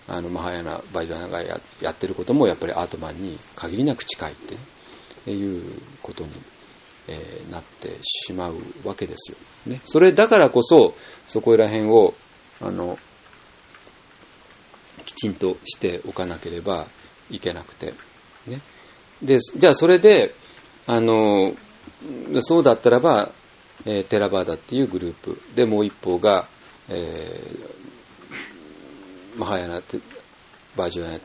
あのマハヤナ・バジュラヤナが や, やってることもやっぱりアートマンに限りなく近いって、ね、いうことに、えー、なってしまうわけですよ、ね。それだからこそそこら辺をあのきちんとしておかなければいけなくて、ね。でじゃあそれであのそうだったらば、えー、テラバーダっていうグループでもう一方が、えー、マハヤナバージュナ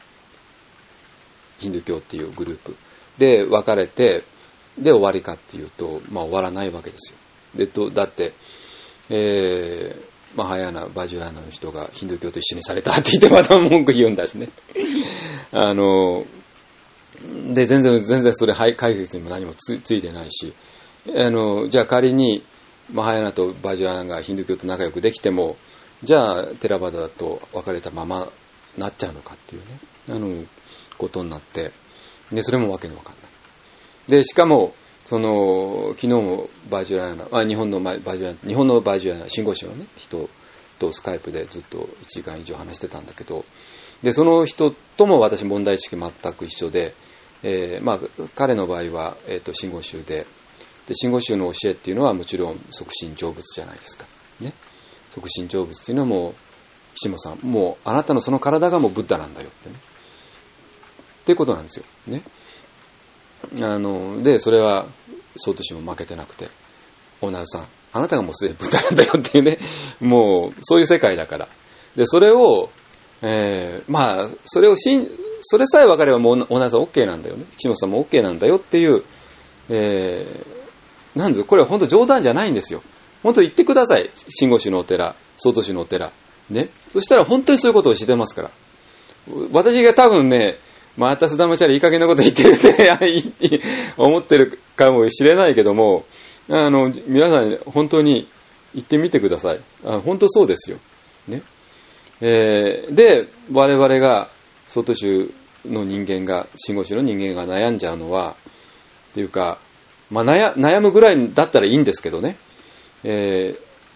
ヒンドゥー教っていうグループで分かれてで終わりかっていうと、まあ、終わらないわけですよ。でとだって、えー、マハヤナバージュナの人がヒンドゥー教と一緒にされたって言ってまた文句言うんだしね。あので全然全然それ解決にも何も つ, ついてないし、あのじゃあ仮にマハヤナとバージュナがヒンドゥー教と仲良くできても、じゃあテラバダと別れたままなっちゃうのかっていうね、あのことになって、でそれもわけのわかんない。でしかもその昨日もバージュナあ日本のバージュナ日本のバージュナ信号師のね人とスカイプでずっといちじかん以上話してたんだけど、でその人とも私問題意識全く一緒で、えーまあ、彼の場合は、えー、と真言宗で、で真言宗の教えっていうのはもちろん即身成仏じゃないですか、ね、即身成仏っていうのはもう岸本さんもうあなたのその体がもうブッダなんだよってねっていうことなんですよ、ね。あのでそれは曹洞宗も負けてなくて、大成さんあなたがもうすでにブッダなんだよっていうね、もうそういう世界だから、でそれを、えー、まあそれをしんそれさえ分かればもう大成さん OK なんだよね、岸本さんも OK なんだよっていう、えー、なんですこれは本当冗談じゃないんですよ。本当言ってください、真言宗のお寺、曹洞宗のお寺ね。そしたら本当にそういうことをしてますから。私が多分ね、また須田町はいい加減なこと言ってるって思ってるかもしれないけども、あの皆さん本当に言ってみてください。あ本当そうですよ、ね。えー、で我々が曹洞宗の人間が真言宗の人間が悩んじゃうのはっていうか、まあ、悩, 悩むぐらいだったらいいんですけどね、え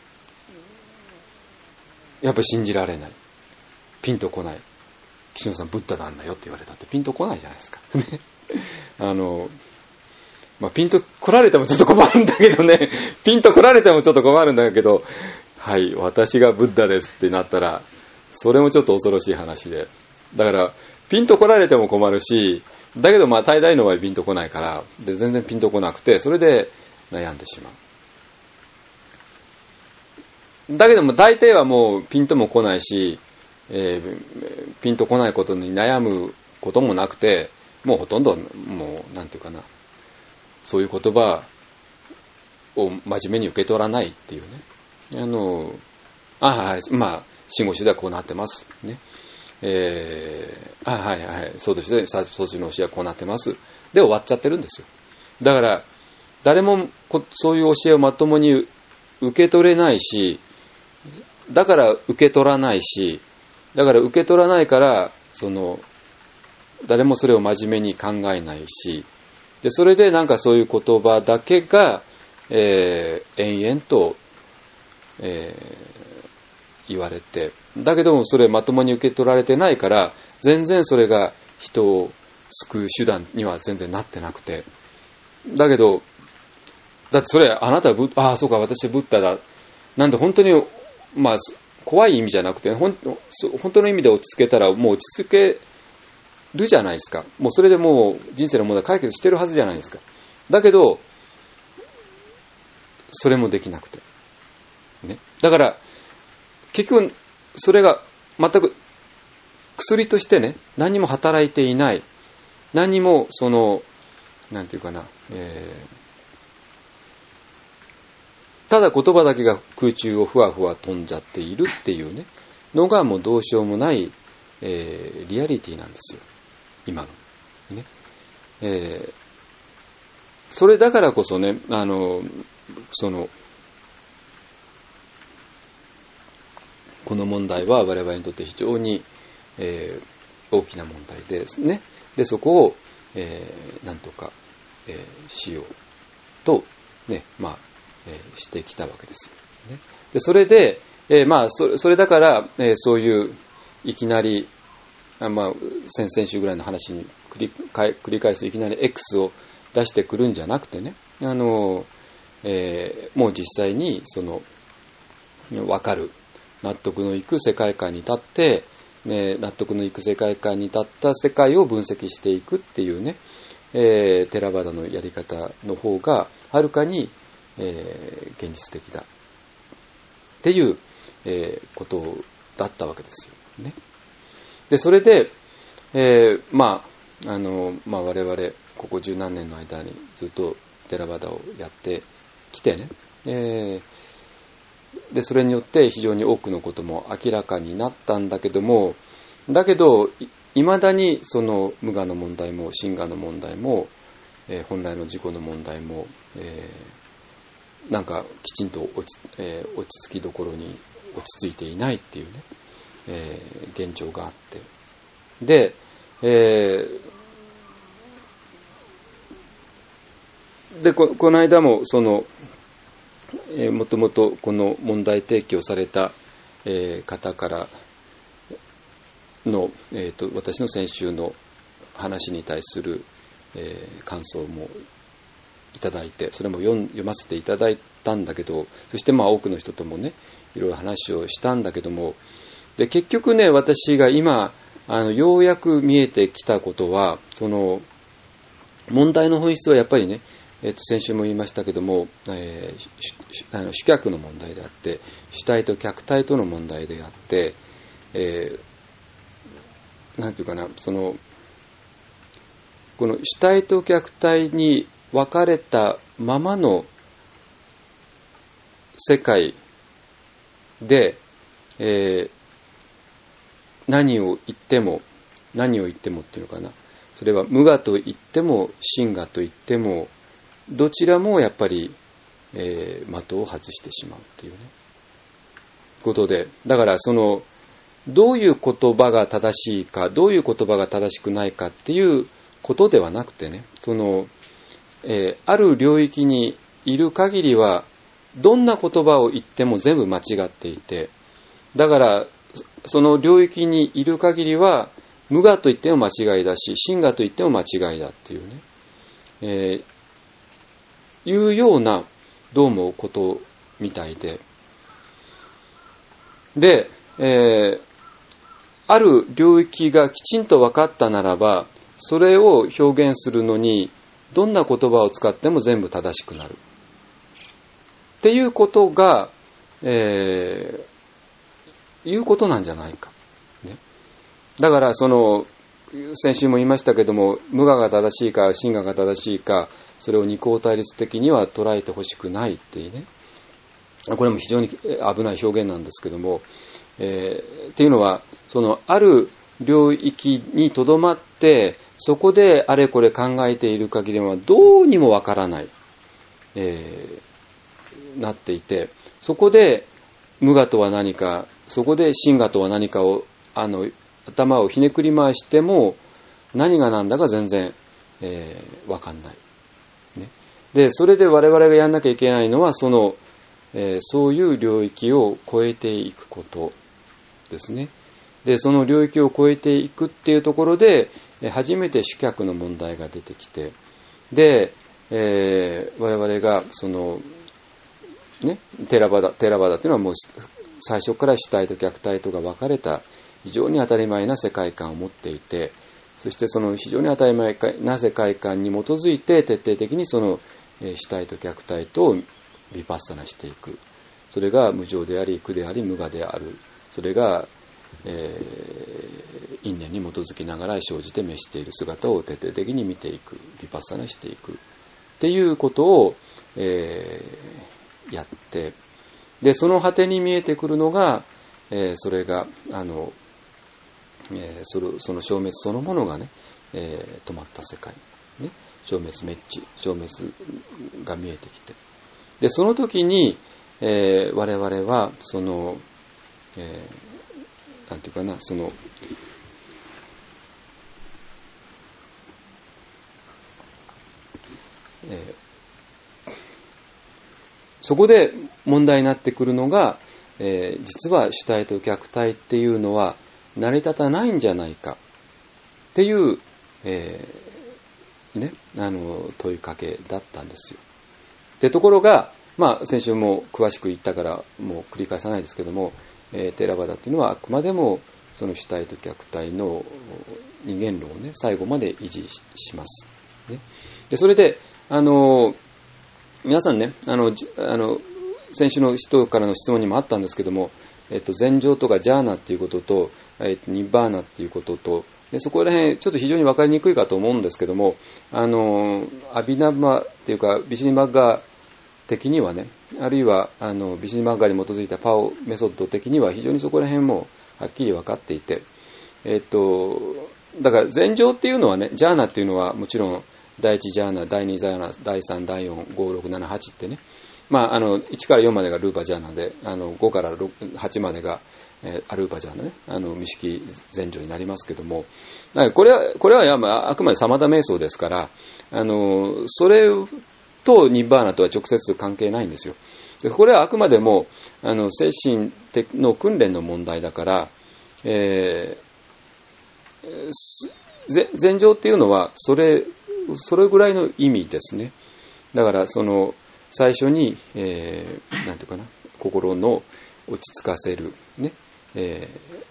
ー、やっぱり信じられない、ピンとこない、岸本さんブッダなんだよって言われたってピンとこないじゃないですかあの、まあ、ピンと来られてもちょっと困るんだけどねピンと来られてもちょっと困るんだけど、はい私がブッダですってなったらそれもちょっと恐ろしい話で、だからピンと来られても困るし、だけどまあ大概の場合ピンと来ないからで全然ピンと来なくて、それで悩んでしまう。だけども大抵はもうピンとも来ないし、えー、ピンと来ないことに悩むこともなくて、もうほとんどもうなんていうかな、そういう言葉を真面目に受け取らないっていうね、あのあはいまあ真言宗ではこうなってますね、えー、あはいはいそうですね、曹洞宗の教えはこうなってますで終わっちゃってるんですよ。だから誰もそういう教えをまともに受け取れないし、だから受け取らないし、だから受け取らないからその誰もそれを真面目に考えないし、でそれでなんかそういう言葉だけが、えー、延々と、えー、言われて、だけどもそれまともに受け取られてないから全然それが人を救う手段には全然なってなくて、だけどだってそれあなたはブッああそうか私ブッダだなんで本当にまあ怖い意味じゃなくて本当の意味で落ち着けたらもう落ち着けるじゃないですか。もうそれでもう人生の問題解決してるはずじゃないですか。だけどそれもできなくて、ね、だから結局それが全く薬としてね何も働いていない、何もそのなんていうかな、えー、ただ言葉だけが空中をふわふわ飛んじゃっているっていうねのがもうどうしようもない、えー、リアリティなんですよ今のね、えー、それだからこそねあのそのこの問題は我々にとって非常に、えー、大きな問題ですね。でそこを、えー、なんとか、えー、しようとねまあ、えー、してきたわけですよ、ね。でそれで、えー、まあそれ、それだから、えー、そういう、 いきなり、あまあ、先々週ぐらいの話に繰り繰り返すいきなり X を出してくるんじゃなくてね、あの、えー、もう実際にその分かる納得のいく世界観に立って、ね、納得のいく世界観に立った世界を分析していくっていうね、えー、テラバダのやり方の方がはるかに、えー、現実的だっていう、えー、ことだったわけですよね。でそれで、えー、まああのまあ我々ここ十何年の間にずっとテラバダをやってきてね、えー、でそれによって非常に多くのことも明らかになったんだけども、だけどいまだにその無我の問題も真我の問題も、えー、本来の自己の問題も、えー、なんかきちんと落ち、えー、落ち着きどころに落ち着いていないっていうね、えー、現状があって、で、えー、で こ, この間もその、えー、もともとこの問題提起をされた、えー、方からの、えー、と私の先週の話に対する、えー、感想もいただいて、それも 読, 読ませていただいたんだけど、そしてまあ多くの人ともねいろいろ話をしたんだけども、で結局ね、私が今あのようやく見えてきたことは、その問題の本質はやっぱりね、えー、と先週も言いましたけども、えー、あの主客の問題であって、主体と客体との問題であって、えー、なんていうかな、そのこの主体と客体に分かれたままの世界で、えー、何を言っても何を言ってもっていうのかな、それは無我と言っても真我と言ってもどちらもやっぱり、えー、的を外してしまうっていうねことで、だからそのどういう言葉が正しいか、どういう言葉が正しくないかっていうことではなくてね、その、えー、ある領域にいる限りはどんな言葉を言っても全部間違っていて、だからその領域にいる限りは無我と言っても間違いだし、真我と言っても間違いだっていうね、えー、いうようなどうもことみたいで、で、えー、ある領域がきちんと分かったならば、それを表現するのにどんな言葉を使っても全部正しくなるっていうことが、えー、いうことなんじゃないか、ね、だからその先週も言いましたけども、無我が正しいか真我が正しいか、それを二項対立的には捉えてほしくないっていうね、これも非常に危ない表現なんですけども、えー、っていうのはそのある領域にとどまってそこであれこれ考えている限りはどうにもわからない、えー、なっていて、そこで無我とは何か、そこで真我とは何かをあの頭をひねくり回しても何が何だか全然、えー、わかんない、ね、でそれで我々がやんなきゃいけないのはその、えー、そういう領域を超えていくことですね。でその領域を超えていくっていうところで初めて主客の問題が出てきて、で、えー、我々がそのねテラバダテラバダっていうのはもう最初から主体と客体とが分かれた非常に当たり前な世界観を持っていて、そしてその非常に当たり前な世界観に基づいて徹底的にその主体と客体とをヴィパッサナしていく、それが無常であり苦であり無我である、それがえー、因縁に基づきながら生じて滅している姿を徹底的に見ていく、ヴィパッサナしていくっていうことを、えー、やって、でその果てに見えてくるのが、えー、それがあの、えー、その、その消滅そのものがね、えー、止まった世界、ね、消滅滅地消滅が見えてきて、でその時に、えー、我々はその、えーなんていうかな、その、えー、そこで問題になってくるのが、えー、実は主体と客体っていうのは成り立たないんじゃないかっていう、えーね、あの問いかけだったんですよ。でところが、まあ、先週も詳しく言ったからもう繰り返さないですけども、えー、テラバダというのはあくまでもその主体と客体の二元論をね最後まで維持します、ね、でそれであの皆さんねあのあの先週の人からの質問にもあったんですけども、えっと、禅情とかジャーナっていうことと、えっと、ニッバーナっていうこととでそこら辺ちょっと非常に分かりにくいかと思うんですけども、あのアビナマっていうかビシュニマッガ的にはね、あるいはあのビシュニマッガに基づいたパオメソッド的には非常にそこら辺もはっきり分かっていて、えっとだから禅情っていうのはね、ジャーナっていうのはもちろんだいいちジャーナ、だいにジャーナ、だいさん、だいよん、ご、ろく、なな、はちってね、まあ、あのいちからよんまでがルーパジャーナで、あのごからはちまでが、えー、アルーパジャーナね、あの未識禅情になりますけども、これはこれはや、まあ、あくまでサマダ瞑想ですから、あのそれとニッバーナとは直接関係ないんですよ。でこれはあくまでもあの精神の訓練の問題だから、えー、禅情っていうのはそれそれぐらいの意味ですね。だからその最初に、えー、なんていうかな、心の落ち着かせるね、え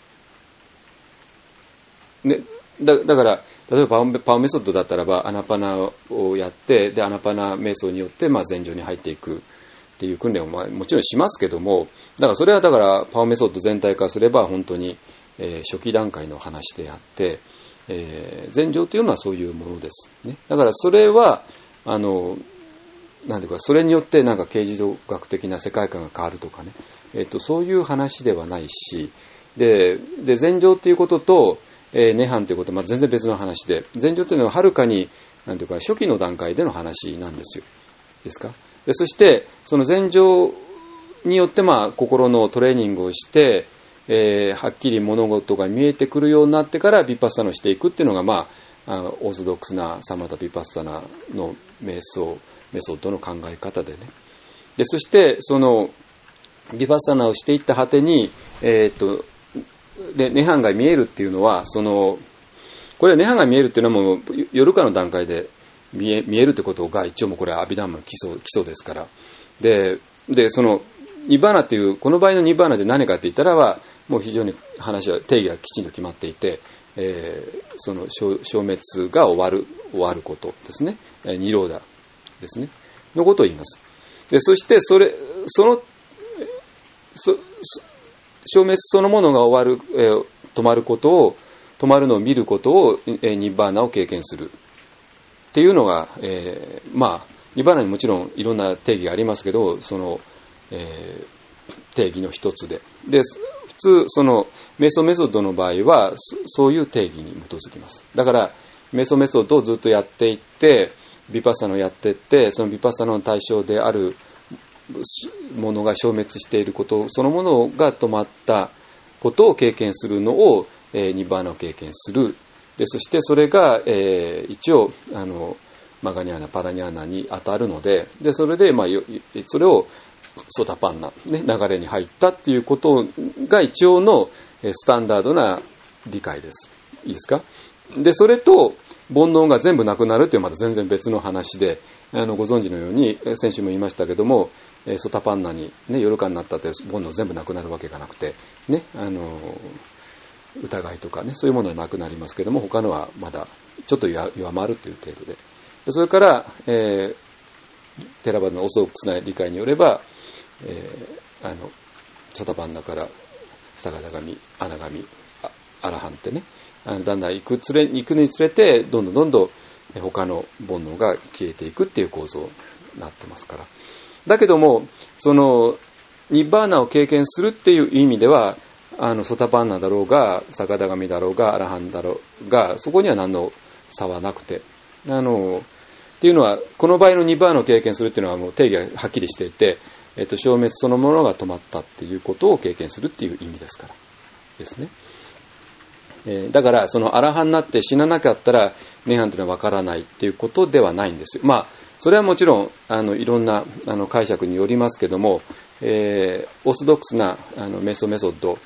ー、ねだ, だから例えばパオ、パオメソッドだったらばアナパナをやってでアナパナ瞑想によって、まあ、禅情に入っていくっていう訓練を、まあ、もちろんしますけども、だからそれはだからパオメソッド全体化すれば本当に、えー、初期段階の話であって、えー、禅情というのはそういうものです、ね、だからそれはあのなんていうかそれによってなんか形而学的な世界観が変わるとかね、えー、とそういう話ではないし、でで禅情ということとえー、涅槃ということはまあ全然別の話で、禅情というのははるかになんていうか初期の段階での話なんですよ。ですか。でそしてその禅情によってまあ心のトレーニングをして、えー、はっきり物事が見えてくるようになってからビパッサナをしていくっていうのがまあ、あのオーソドックスなサマタビパッサナの瞑想メソッドの考え方でね。でそしてそのビパッサナをしていった果てにえー、っとで涅槃が見えるっていうのはそのこれは涅槃が見えるっていうのはもう夜間の段階で見え、見えるってことが一応もうこれはアビダンマの基礎、基礎ですから、ででそのニバーナっていうこの場合のニバーナで何かって言ったらはもう非常に話は定義がきちんと決まっていて、えー、その消滅が終わる終わることですね、ニローダですねのことを言います。でそしてそれそのそ消滅そのものが終わる、えー、止まることを止まるのを見ることを、えー、ニッバーナを経験するっていうのが、えー、まあニッバーナにもちろんいろんな定義がありますけど、その、えー、定義の一つで、で普通その瞑想メソッドの場合はそういう定義に基づきます。だから瞑想メソッドをずっとやっていってビパッサナをやっていって、そのビパッサナの対象であるものが消滅していることそのものが止まったことを経験するのを、えー、ニバーナを経験する。でそしてそれが、えー、一応あのマガニャーナパラニャーナに当たるので、でそれで、まあ、それをソタパンナ、ね、流れに入ったっていうことが一応のスタンダードな理解です。いいですか。でそれと煩悩が全部なくなるっていうのはまた全然別の話で、あのご存知のように先週も言いましたけども、ソタパンナに、ね、夜間になったって煩悩全部なくなるわけがなくて、ね、あの疑いとかねそういうものはなくなりますけども、他のはまだちょっと弱まるという程度で、でそれから、えー、テラバダのオーソドックスな理解によれば、えー、あのソタパンナからサガダガミ、アナガミ、アラハンってね、あのだんだん行くつれ行くにつれてどんどんどんどん他の煩悩が消えていくっていう構造になってますから。だけどもそのニッバーナを経験するっていう意味では、あのソタパンナだろうがサガダガミだろうがアラハンだろうがそこには何の差はなくて、あのっていうのはこの場合のニッバーナを経験するっていうのはもう定義がはっきりしていて、えっと、消滅そのものが止まったっていうことを経験するっていう意味ですからですね。えー、だからそのアラハンになって死ななかったら涅槃というのは分からないっていうことではないんですよ。まあそれはもちろんあのいろんなあの解釈によりますけども、えー、オーソドックスなあのメソメソッド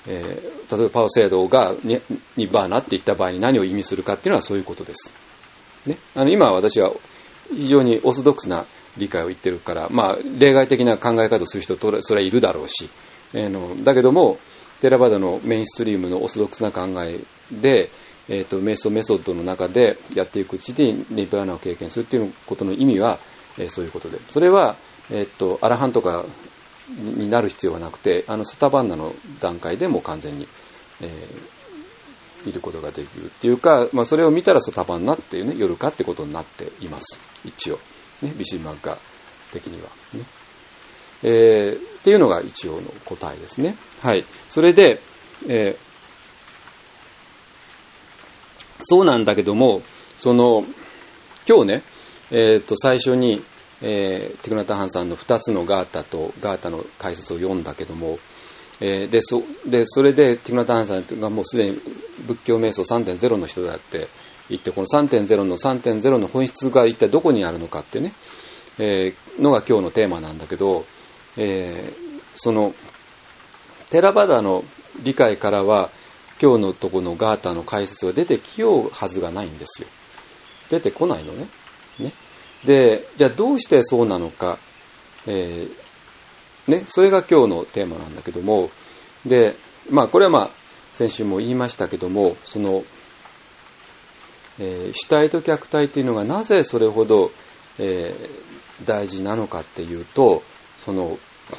えー、例えばパウセードがニッバーナって言った場合に何を意味するかっていうのはそういうことです、ね、あの今私は非常にオーソドックスな理解を言ってるから、まあ、例外的な考え方をする人とそれはいるだろうし、えー、のだけどもテラバダのメインストリームのオーソドックスな考えで、えー、と瞑想メソッドの中でやっていくうちにニッバーナを経験するっていうことの意味は、えー、そういうことで、それは、えー、とアラハンとかになる必要はなくて、あのソタバンナの段階でも完全に、えー、いることができるっていうか、まあ、それを見たらソタバンナっていうね、夜かってことになっています一応ね、ビシュマッガ的にはね、えー、っていうのが一応の答えですね。はい。それで、えー、そうなんだけども、その今日ね、えー、と最初にえー、ティクナタハンさんのふたつのガータとガータの解説を読んだけども、えー、で, そでそれでティクナタハンさんがもうすでに仏教瞑想 さんてんゼロ の人だって言って、この さんてんゼロ の さんてんゼロ の本質が一体どこにあるのかってね、えー、のが今日のテーマなんだけど、えー、そのテラバダの理解からは今日のところのガータの解説は出てきようはずがないんですよ。出てこないのね。ね。で、じゃあどうしてそうなのか、えー、ね、それが今日のテーマなんだけども、で、まあこれはまあ先週も言いましたけども、その、えー、主体と客体というのがなぜそれほど、えー、大事なのかっていうと、その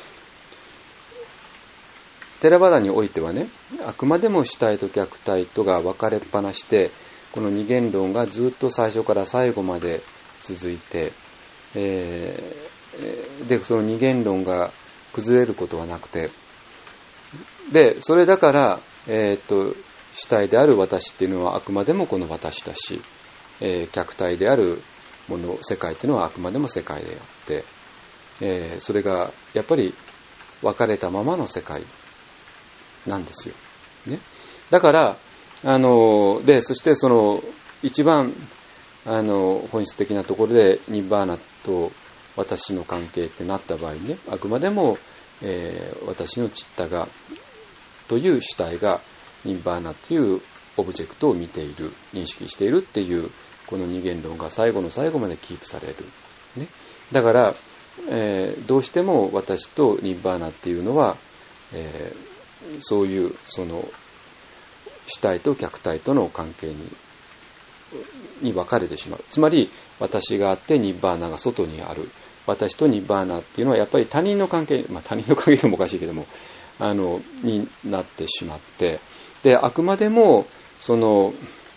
テラバダにおいてはね、あくまでも主体と客体とが分かれっぱなして、この二元論がずっと最初から最後まで続いて、えー、でその二元論が崩れることはなくて、でそれだから、えー、っと主体である私っていうのはあくまでもこの私だし、えー、客体であるもの世界っていうのはあくまでも世界であって、えー、それがやっぱり分かれたままの世界なんですよ、ね、だからあのでそしてその一番あの本質的なところでニッバーナと私の関係ってなった場合ね、あくまでも、えー、私のチッタがという主体がニッバーナというオブジェクトを見ている、認識しているっていうこの二元論が最後の最後までキープされる、ね、だから、えー、どうしても私とニッバーナっていうのは、えー、そういうその主体と客体との関係にに分かれてしまう。つまり私があってニッバーナが外にある。私とニッバーナっていうのはやっぱり他人の関係、まあ他人の関係でもおかしいけども、あのになってしまって、であくまでもその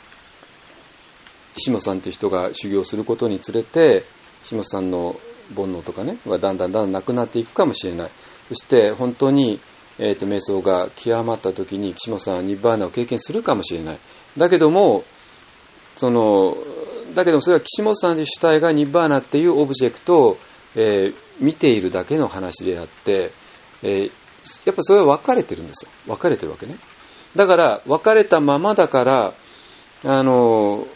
下さんという人が修行することにつれて下さんの煩悩とかねがだんだんだんだんなくなっていくかもしれない。そして本当にえーと瞑想が極まった時に下さんはニッバーナを経験するかもしれない。だけどもそのだけどもそれは岸本さんという主体がニッバーナっていうオブジェクトを、えー、見ているだけの話であって、えー、やっぱそれは分かれてるんですよ。分かれてるわけね。だから分かれたままだからあの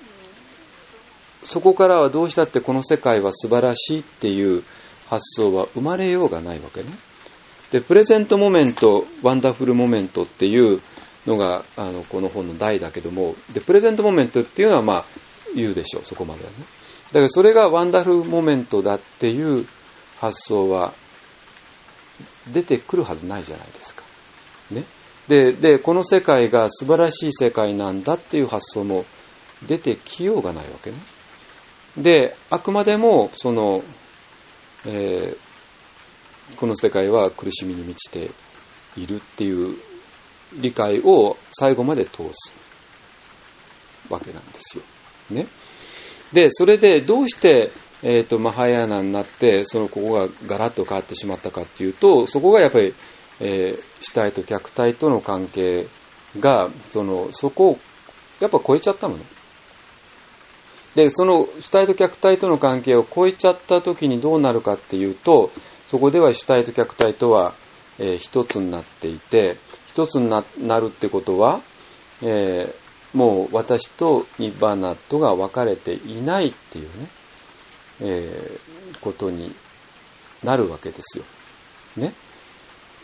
そこからはどうしたってこの世界は素晴らしいっていう発想は生まれようがないわけね。でプレゼントモメントワンダフルモメントっていうのがあのこの本の題だけども、でプレゼントモメントっていうのはまあ言うでしょう、そこまではね。だからそれがワンダフルモメントだっていう発想は出てくるはずないじゃないですか、ね、で, でこの世界が素晴らしい世界なんだっていう発想も出てきようがないわけね。であくまでもその、えー、この世界は苦しみに満ちているっていう理解を最後まで通すわけなんですよ、ね、でそれでどうして、えーと、マハヤーナになってそのここがガラッと変わってしまったかっていうと、そこがやっぱり、えー、主体と客体との関係がそのそこをやっぱ超えちゃったのね。でその主体と客体との関係を超えちゃった時にどうなるかっていうと、そこでは主体と客体とは、えー、一つになっていて、一つに な, なるってことは、えー、もう私とニッバーナとが分かれていないっていうね、えー、ことになるわけですよ。ね。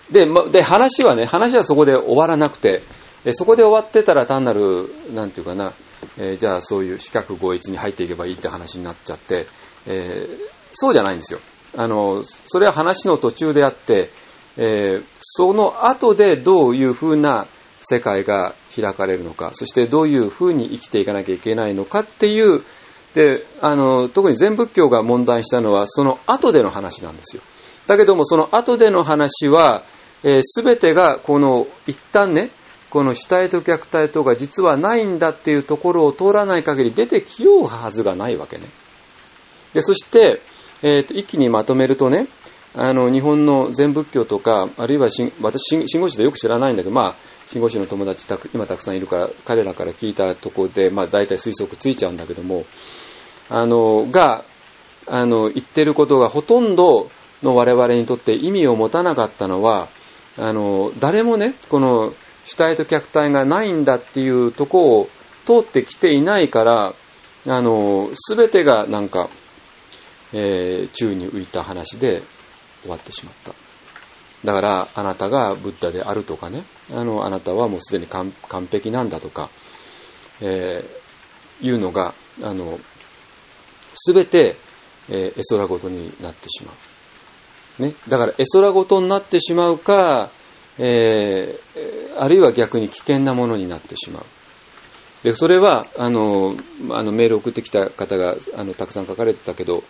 で、ま、で話はね、話はそこで終わらなくて、えそこで終わってたら単なるなんていうかな、えー、じゃあそういう四角合一に入っていけばいいって話になっちゃって、えー、そうじゃないんですよ。あのそれは話の途中であって、えー、その後でどういうふうな世界が開かれるのか、そしてどういうふうに生きていかなきゃいけないのかっていう、であの特に禅仏教が問題したのはその後での話なんですよ。だけどもその後での話は、えー、全てがこの一旦ね、この主体と客体とが実はないんだっていうところを通らない限り出てきようはずがないわけね。でそして、えー、と一気にまとめるとね、あの日本の禅仏教とか、あるいは私真言宗でよく知らないんだけど、まあ真言宗の友達た今たくさんいるから彼らから聞いたところで、まあ、大体推測ついちゃうんだけども、あのがあの言ってることがほとんどの我々にとって意味を持たなかったのは、あの誰もねこの主体と客体がないんだっていうところを通ってきていないから、あの全てがなんか、えー、宙に浮いた話で終わってしまった。だからあなたがブッダであるとかね、あのあなたはもうすでに 完, 完璧なんだとか、えー、いうのがあの全て、えー、絵空事になってしまう、ね、だから絵空事になってしまうか、えー、あるいは逆に危険なものになってしまう。でそれはあのあのメールを送ってきた方があのたくさん書かれてたけど、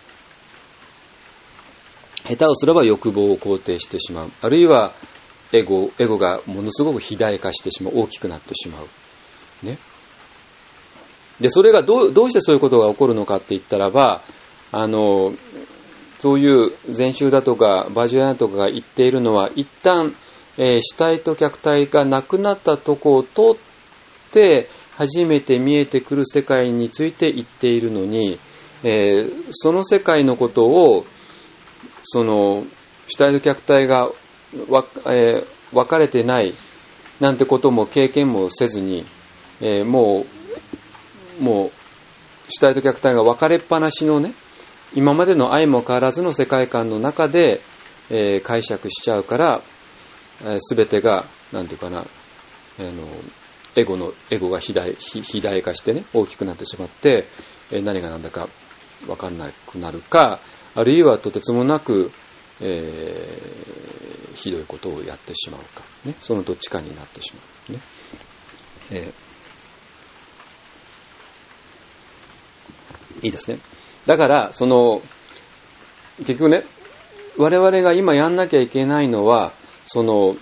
下手をすれば欲望を肯定してしまう、あるいはエゴ、エゴがものすごく肥大化してしまう、大きくなってしまう、ね、でそれがどう、どうしてそういうことが起こるのかって言ったらば、あのそういう禅宗だとかバジュラヤとかが言っているのは、一旦、えー、主体と客体がなくなったとこを通って初めて見えてくる世界について言っているのに、えー、その世界のことをその主体と客体がわ、えー、分かれてないなんてことも経験もせずに、えー、もうもう主体と客体が分かれっぱなしのね、今までの愛も変わらずの世界観の中で、えー、解釈しちゃうから、えー、全てがなんていうかな、あのエゴのエゴが肥大、肥大化してね、大きくなってしまって、えー、何が何だか分かんなくなるか、あるいはとてつもなく、えー、ひどいことをやってしまうか、ね、そのどっちかになってしまう、ねえー、いいですね。だからその結局ね、我々が今やんなきゃいけないのは、その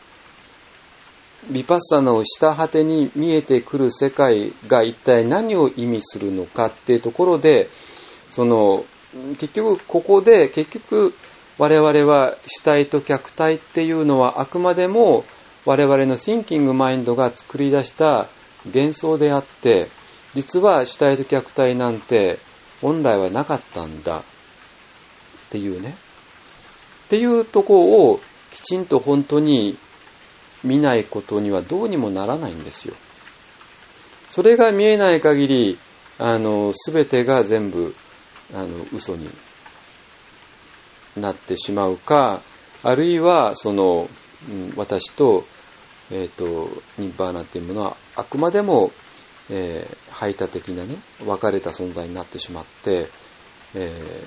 ヴィパッサナの下果てに見えてくる世界が一体何を意味するのかっていうところで、その結局ここで結局我々は主体と客体っていうのはあくまでも我々の Thinking マインドが作り出した幻想であって、実は主体と客体なんて本来はなかったんだっていうね、っていうところをきちんと本当に見ないことにはどうにもならないんですよ。それが見えない限り、あの全てが全部あの嘘になってしまうか、あるいはその、うん、私と、えーと、ニッバーナっていうものはあくまでも、えー、排他的なね、分かれた存在になってしまって、え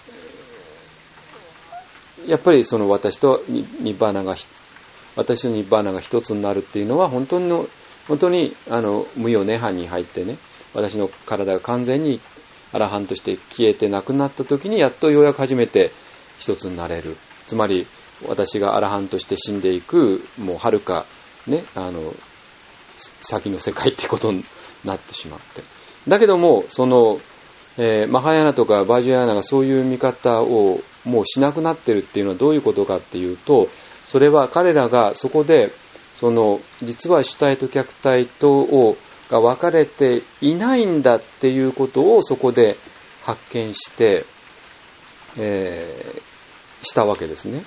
ー、やっぱりその私とニッバーナが私とニッバーナが一つになるっていうのは本当にの本当にあの無余涅槃に入ってね、私の体が完全にアラハンとして消えてなくなった時にやっとようやく初めて一つになれる。つまり私がアラハンとして死んでいくもうはるかね、あの先の世界ってことになってしまって、だけどもその、えー、マハヤナとかバージュヤーナがそういう見方をもうしなくなってるっていうのはどういうことかっていうと、それは彼らがそこでその実は主体と客体とをが分かれていないんだっていうことをそこで発見して、えー、したわけですね。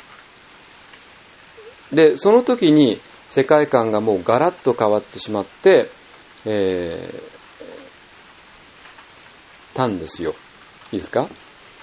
でその時に世界観がもうガラッと変わってしまって、えー、たんですよ。いいですか？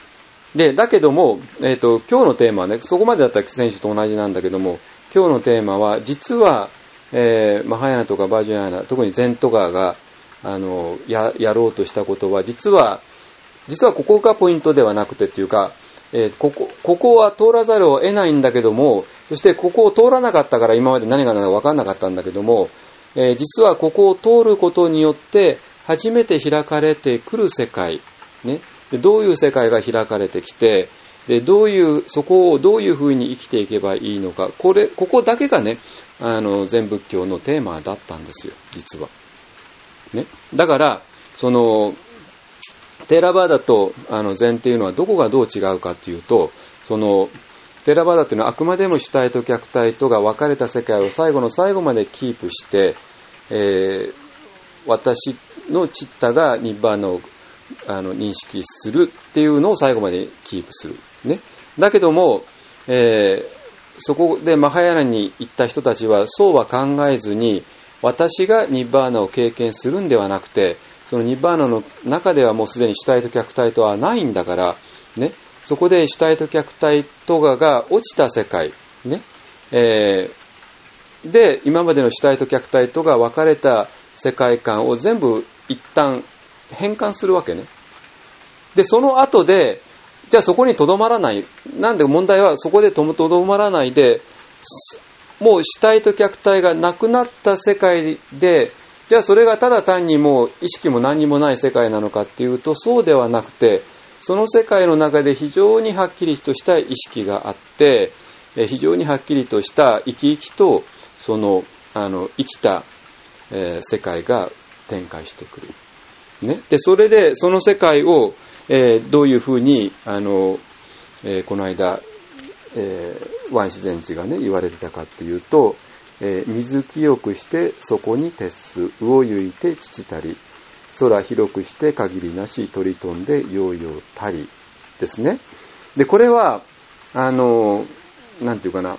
で、だけども、えっと、今日のテーマはね、そこまでだったら先週と同じなんだけども、今日のテーマは、実は、えー、マハヤーナとかバージャヤーナ、特にゼントガーが、あの、や、やろうとしたことは、実は、実はここがポイントではなくてっていうか、えー、ここ、ここは通らざるを得ないんだけども、そしてここを通らなかったから今まで何が何だか分かんなかったんだけども、えー、実はここを通ることによって、初めて開かれてくる世界、ね。でどういう世界が開かれてきて、でどういうそこをどういうふうに生きていけばいいのか、これここだけがね、あの全仏教のテーマだったんですよ、実は。ね、だからそのテーラバーダとあの禅っていうのはどこがどう違うかっていうと、そのテーラバーダっていうのはあくまでも主体と客体とが分かれた世界を最後の最後までキープして、えー、私のチッタがニッバーナをあの認識するっていうのを最後までキープする、ね、だけども、えー、そこでマハヤーナに行った人たちはそうは考えずに、私がニッバーナを経験するんではなくて、そのニッバーナの中ではもうすでに主体と客体とはないんだから、ね、そこで主体と客体とがが落ちた世界、ねえー、で今までの主体と客体とが分かれた世界観を全部一旦変換するわけね。で、その後で、じゃあそこにとどまらない。なんで問題はそこでとどまらないで、もう主体と客体がなくなった世界で、じゃあそれがただ単にもう意識も何にもない世界なのかっていうと、そうではなくて、その世界の中で非常にはっきりとした意識があって、非常にはっきりとした生き生きとその、あの生きた、えー、世界が展開してくる。ね、でそれでその世界を、えー、どういうふうにあの、えー、この間、えー、ワン自然寺がね言われてたかっていうと、えー、水清くしてそこに徹す、魚ゆいて乳たり、空広くして限りなし鳥飛んでようようたりですね。でこれはあのなんていうかな、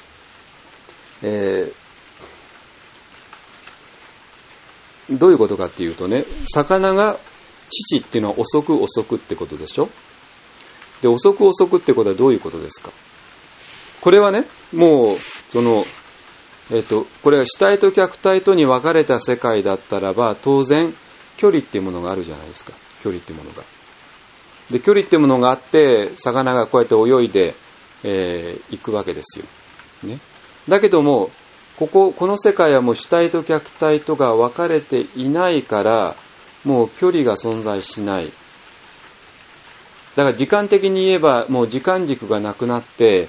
えーどういうことかっていうとね、魚が乳っていうのは遅く遅くってことでしょ。で、遅く遅くってことはどういうことですか。これはね、もうそのえっとこれは主体と客体とに分かれた世界だったらば、当然距離っていうものがあるじゃないですか。距離っていうものが。で、距離っていうものがあって、魚がこうやって泳いで、えー、行くわけですよ。ね。だけども。ここ、この世界はもう主体と客体とが分かれていないから、もう距離が存在しない。だから時間的に言えば、もう時間軸がなくなって、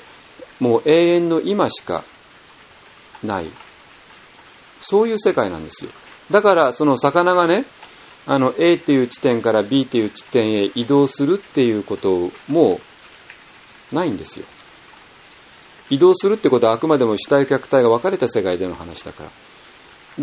もう永遠の今しかない。そういう世界なんですよ。だからその魚がね、あの A っていう地点から B っていう地点へ移動するっていうこともないんですよ。移動するってことはあくまでも主体客体が分かれた世界での話だから。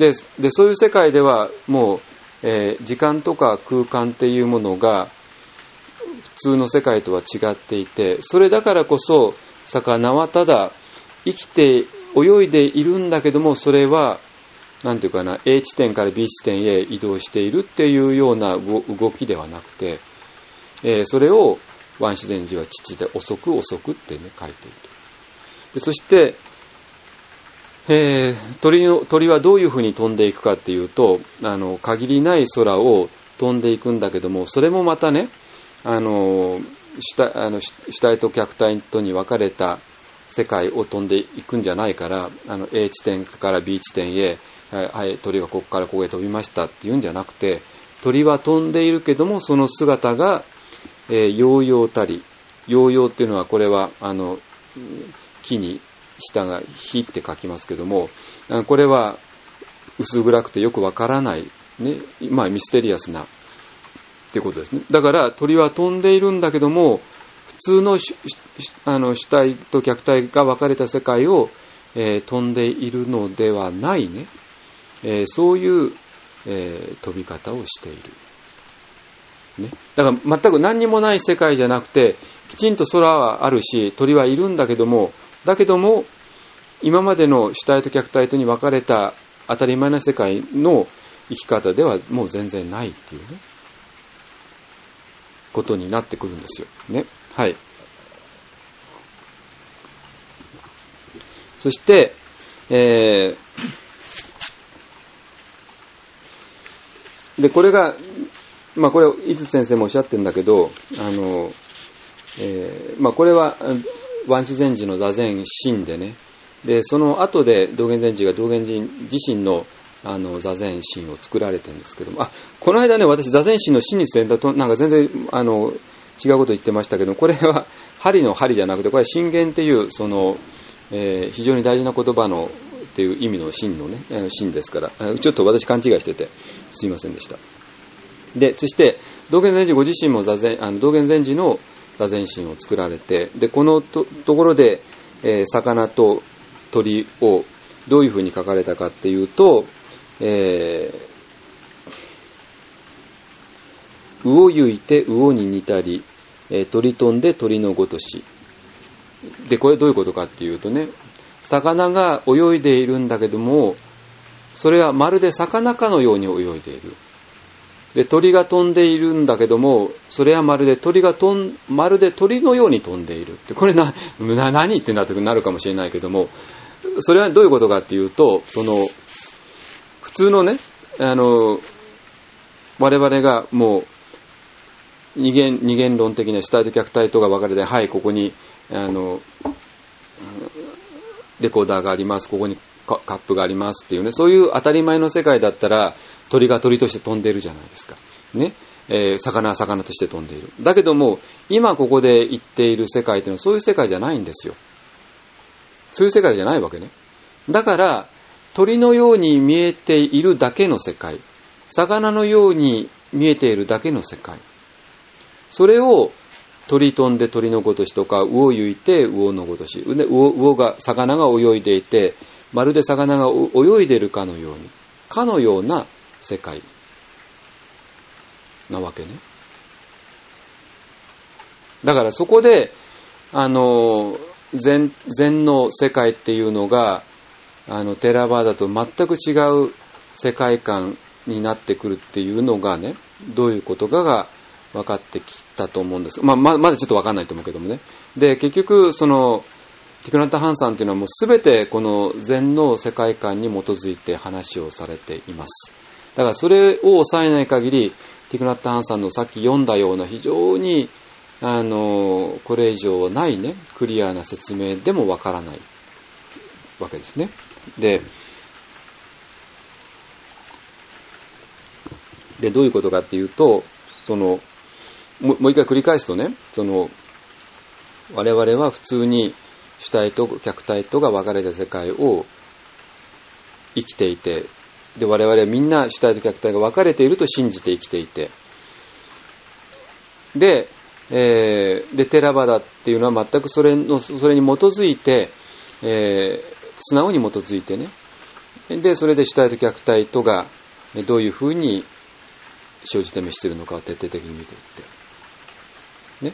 で、でそういう世界ではもう、えー、時間とか空間っていうものが普通の世界とは違っていて、それだからこそ魚はただ生きて泳いでいるんだけども、それはなんていうかな、A 地点から B 地点へ移動しているっていうような動きではなくて、えー、それをワン自然寺は父で遅く遅くってね書いている。でそして、えー、鳥の鳥はどういうふうに飛んでいくかっていうと、あの限りない空を飛んでいくんだけども、それもまたね、あの主体、あの主体と客体とに分かれた世界を飛んでいくんじゃないから、あの A 地点から B 地点へ、はい、鳥がここからここへ飛びましたっていうんじゃなくて、鳥は飛んでいるけども、その姿が、えー、ヨーヨーたり、ヨーヨーっていうのはこれはあの木に下が火って書きますけども、これは薄暗くてよくわからない、ね、まあミステリアスなってことですね。だから鳥は飛んでいるんだけども、普通のあの主体と客体が分かれた世界を、えー、飛んでいるのではないね、えー、そういう、えー、飛び方をしている、ね、だから全く何にもない世界じゃなくて、きちんと空はあるし鳥はいるんだけども、だけども今までの主体と客体とに分かれた当たり前な世界の生き方ではもう全然ないっていうねことになってくるんですよね。 はい。そして、えー、で、これが、まあこれ、井筒先生もおっしゃってるんだけど、あの、えー、まあこれは、万子禅師の座禅心でね、で、その後で道元禅師が道元寺自身のあの座禅心を作られてるんですけども、あ、この間ね、私座禅心の真実でなんか全然あの違うこと言ってましたけど、これは針の針じゃなくて、これは真言っていうその、えー、非常に大事な言葉のっていう意味の真のね、真ですから、ちょっと私勘違いしててすいませんでした。で、そして道元禅師ご自身も座禅、あの道元禅師の座禅心を作られて、でこの と, ところで、えー、魚と鳥をどういうふうに書かれたかっていうと、えー、魚ゆいて魚に似たり、えー、鳥飛んで鳥のごとし。で、これどういうことかっていうとね、魚が泳いでいるんだけども、それはまるで魚かのように泳いでいる。で、鳥が飛んでいるんだけども、それはまるで鳥が飛ん、まるで鳥のように飛んでいる。で、これな、な何言ってんだってなるかもしれないけども、それはどういうことかっていうと、その、普通のね、あの、我々がもう、二元、二元論的な主体と客体とが分かれて、はい、ここに、あの、レコーダーがあります、ここにカップがありますっていうね、そういう当たり前の世界だったら、鳥が鳥として飛んでいるじゃないですか。ね。えー、魚は魚として飛んでいる。だけども、今ここで言っている世界というのはそういう世界じゃないんですよ。そういう世界じゃないわけね。だから、鳥のように見えているだけの世界、魚のように見えているだけの世界、それを鳥飛んで鳥のごとしとか、魚ゆいて魚のごとし、で 魚, 魚が魚が泳いでいて、まるで魚が泳いでいるかのように、かのような世界なわけね。だからそこであの禅、禅の世界っていうのがあのテラバーダと全く違う世界観になってくるっていうのがね、どういうことかが分かってきたと思うんです。まあ、ままだちょっと分かんないと思うけどもね。で、結局そのティクナッタ・ハンさんというのはもうすべてこの禅の世界観に基づいて話をされています。だからそれを抑えない限り、ティクナッタ・ハンさんのさっき読んだような非常にあのこれ以上ないねクリアな説明でもわからないわけですね。で、でどういうことかっていうと、そのもう一回繰り返すとね、その我々は普通に主体と客体とが分かれた世界を生きていて、で我々はみんな主体と客体が分かれていると信じて生きていて、で、えー、でテラバダっていうのは全くそれのそれに基づいて、えー、素直に基づいてね、でそれで主体と客体とがどういうふうに生じて召しているのかを徹底的に見ていって、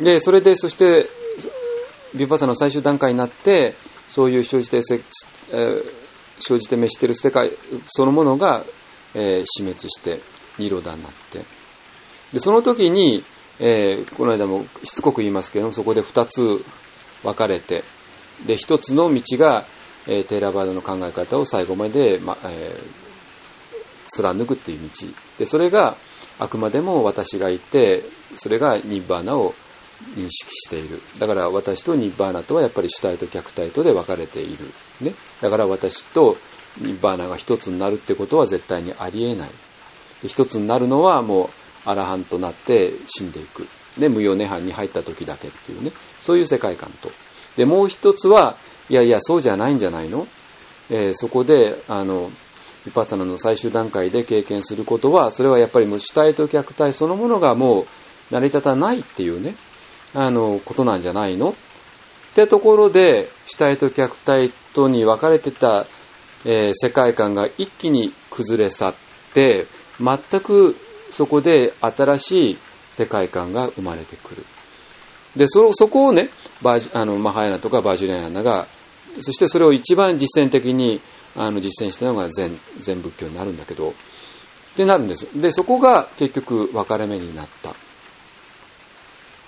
ね、でそれでそしてヴィパッサナの最終段階になって、そういう生じて、えー、生じて召している世界そのものが、えー、死滅してニロダになって、でその時に、えー、この間もしつこく言いますけども、そこで二つ分かれて、で一つの道が、えー、テーラバーダの考え方を最後まで、まえー、貫くっていう道で、それがあくまでも私がいて、それがニッバーナを認識している。だから私とニッバーナとはやっぱり主体と客体とで分かれている、ね、だから私とニッバーナが一つになるってことは絶対にありえない。で一つになるのはもうアラハンとなって死んでいく、で無余涅槃に入った時だけっていうね、そういう世界観と、でもう一つはいやいやそうじゃないんじゃないの、えー、そこであのヴィパッサナの最終段階で経験することは、それはやっぱりもう主体と客体そのものがもう成り立たないっていうね、あのことなんじゃないのってところで、主体と客体とに分かれてた、えー、世界観が一気に崩れ去って、全くそこで新しい世界観が生まれてくる。で そ, そこをねバーあのマハヤナとかバージュレヤナが、そしてそれを一番実践的にあの実践したのが 禅, 禅仏教になるんだけど、ってなるんです。でそこが結局分かれ目になった。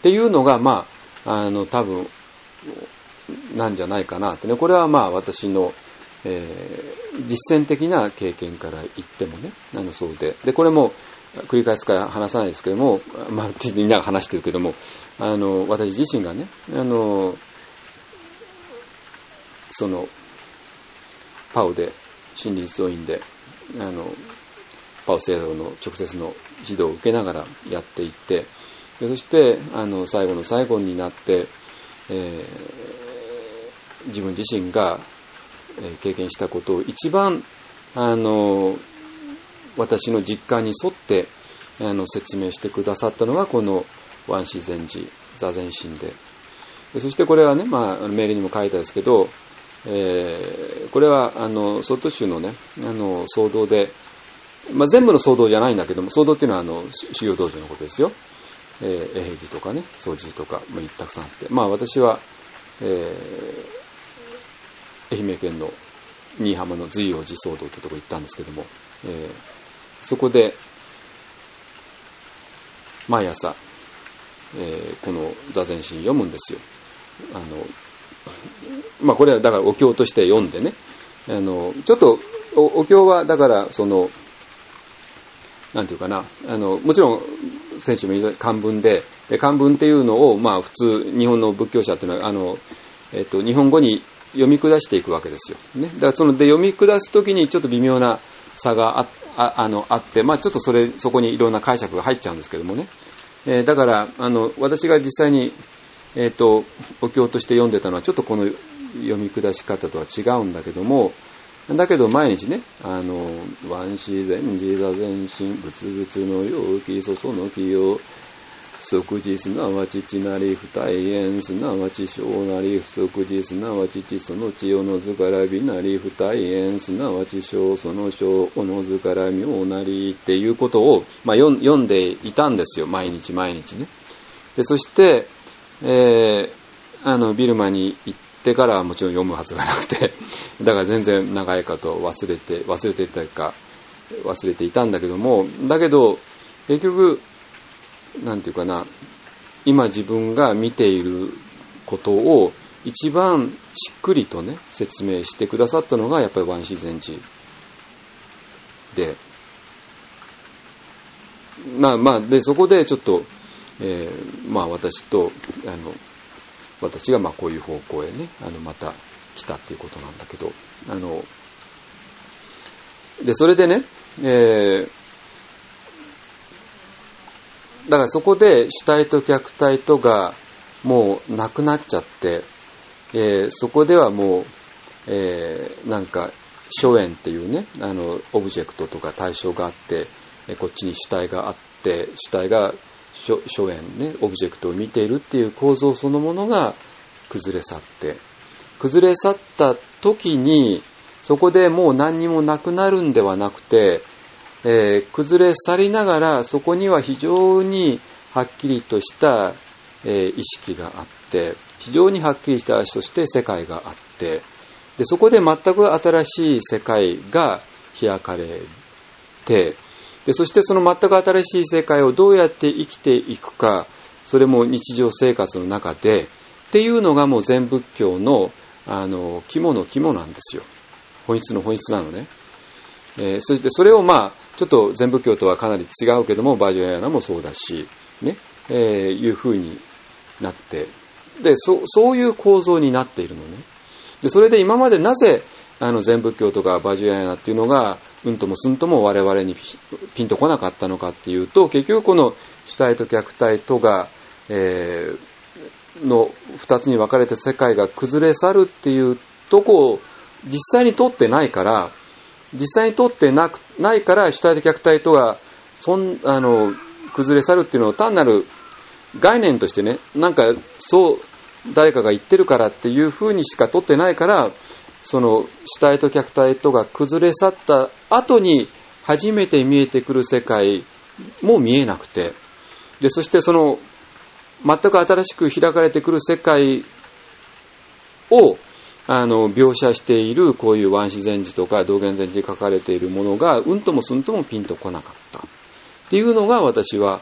っていうのが、まあ、あの多分なんじゃないかなってね。これはまあ私の、えー、実践的な経験から言ってもね、あのそうで、でこれも繰り返すから話さないですけども、まあみんなが話してるけども、あの私自身がね、あのそのパオで森林総院であのパオ聖堂の直接の指導を受けながらやっていって、でそしてあの最後の最後になって、えー、自分自身が経験したことを一番あの私の実感に沿ってあの説明してくださったのがこのワンシー禅師座禅心で、でそしてこれはね、まあ、メールにも書いたんですけど、えー、これはあの曹洞宗のねあの僧堂で、まあ、全部の僧堂じゃないんだけども、僧堂っていうのはあの修行道場のことですよ。えー、永平寺とかね総持寺とか、まあ、たくさんあって、まあ私は、えー、愛媛県の新居浜の随王寺僧堂というところに行ったんですけども、えー、そこで毎朝、えー、この座禅心読むんですよ。あのまあこれはだからお経として読んでね、あのちょっと お, お経はだからそのなんていうかな、あのもちろん先週も言った漢文で、漢文っていうのをまあ普通日本の仏教者っていうのはあの、えっと、日本語に読み下していくわけですよ、ね、だからそので読み下すときにちょっと微妙な差が あ, あ, あ, のあって、まあ、ちょっとそれそこにいろんな解釈が入っちゃうんですけどもね、えー、だからあの私が実際に、えー、とお経として読んでたのはちょっとこの読み下し方とは違うんだけども、だけど毎日ね、あのワンシー禅師座禅心仏々の陽気そその気を即時すなわち地なり不体縁すなわち小なり不即時すなわち地その地おのずからびなり不体縁すなわち小その小おのずから妙なりっていうことを、まあ、読んでいたんですよ、毎日毎日ね。でそして、えー、あのビルマに行ってからはもちろん読むはずがなくて、だから全然長いかと忘れて忘れていたか忘れていたんだけども、だけど結局なんていうかな、今自分が見ていることを一番しっくりとね説明してくださったのがやっぱりワンシー禅師で、まあまあでそこでちょっと、えー、まあ私とあの私がまあこういう方向へねあのまた来たっていうことなんだけど、あのでそれでね、えーだからそこで主体と客体とがもうなくなっちゃって、えー、そこではもう、えー、なんか諸縁っていうねあのオブジェクトとか対象があって、えー、こっちに主体があって主体が諸縁ねオブジェクトを見ているっていう構造そのものが崩れ去って崩れ去った時にそこでもう何にもなくなるんではなくて、えー、崩れ去りながらそこには非常にはっきりとした、えー、意識があって非常にはっきりしたそして世界があってでそこで全く新しい世界が開かれてでそしてその全く新しい世界をどうやって生きていくかそれも日常生活の中でっていうのがもう禅仏教のあの肝の肝なんですよ。本質の本質なのね。えー、そしてそれをまあちょっと禅仏教とはかなり違うけどもバージョンヤーナもそうだしね、えー、いう風になってで そ, そういう構造になっているのね。でそれで今までなぜあの禅仏教とかバージョンヤーナっていうのがうんともすんとも我々にピンとこなかったのかっていうと結局この主体と客体とが、えー、の二つに分かれた世界が崩れ去るっていうとこを実際にとってないから実際にとってなくないから主体と客体とがそんあの崩れ去るっていうのを単なる概念としてねなんかそう誰かが言ってるからっていうふうにしかとってないからその主体と客体とが崩れ去った後に初めて見えてくる世界も見えなくてでそしてその全く新しく開かれてくる世界をあの描写しているこういうワンシ禅師とか道元禅師に書かれているものがうんともすんともピンとこなかったっていうのが私は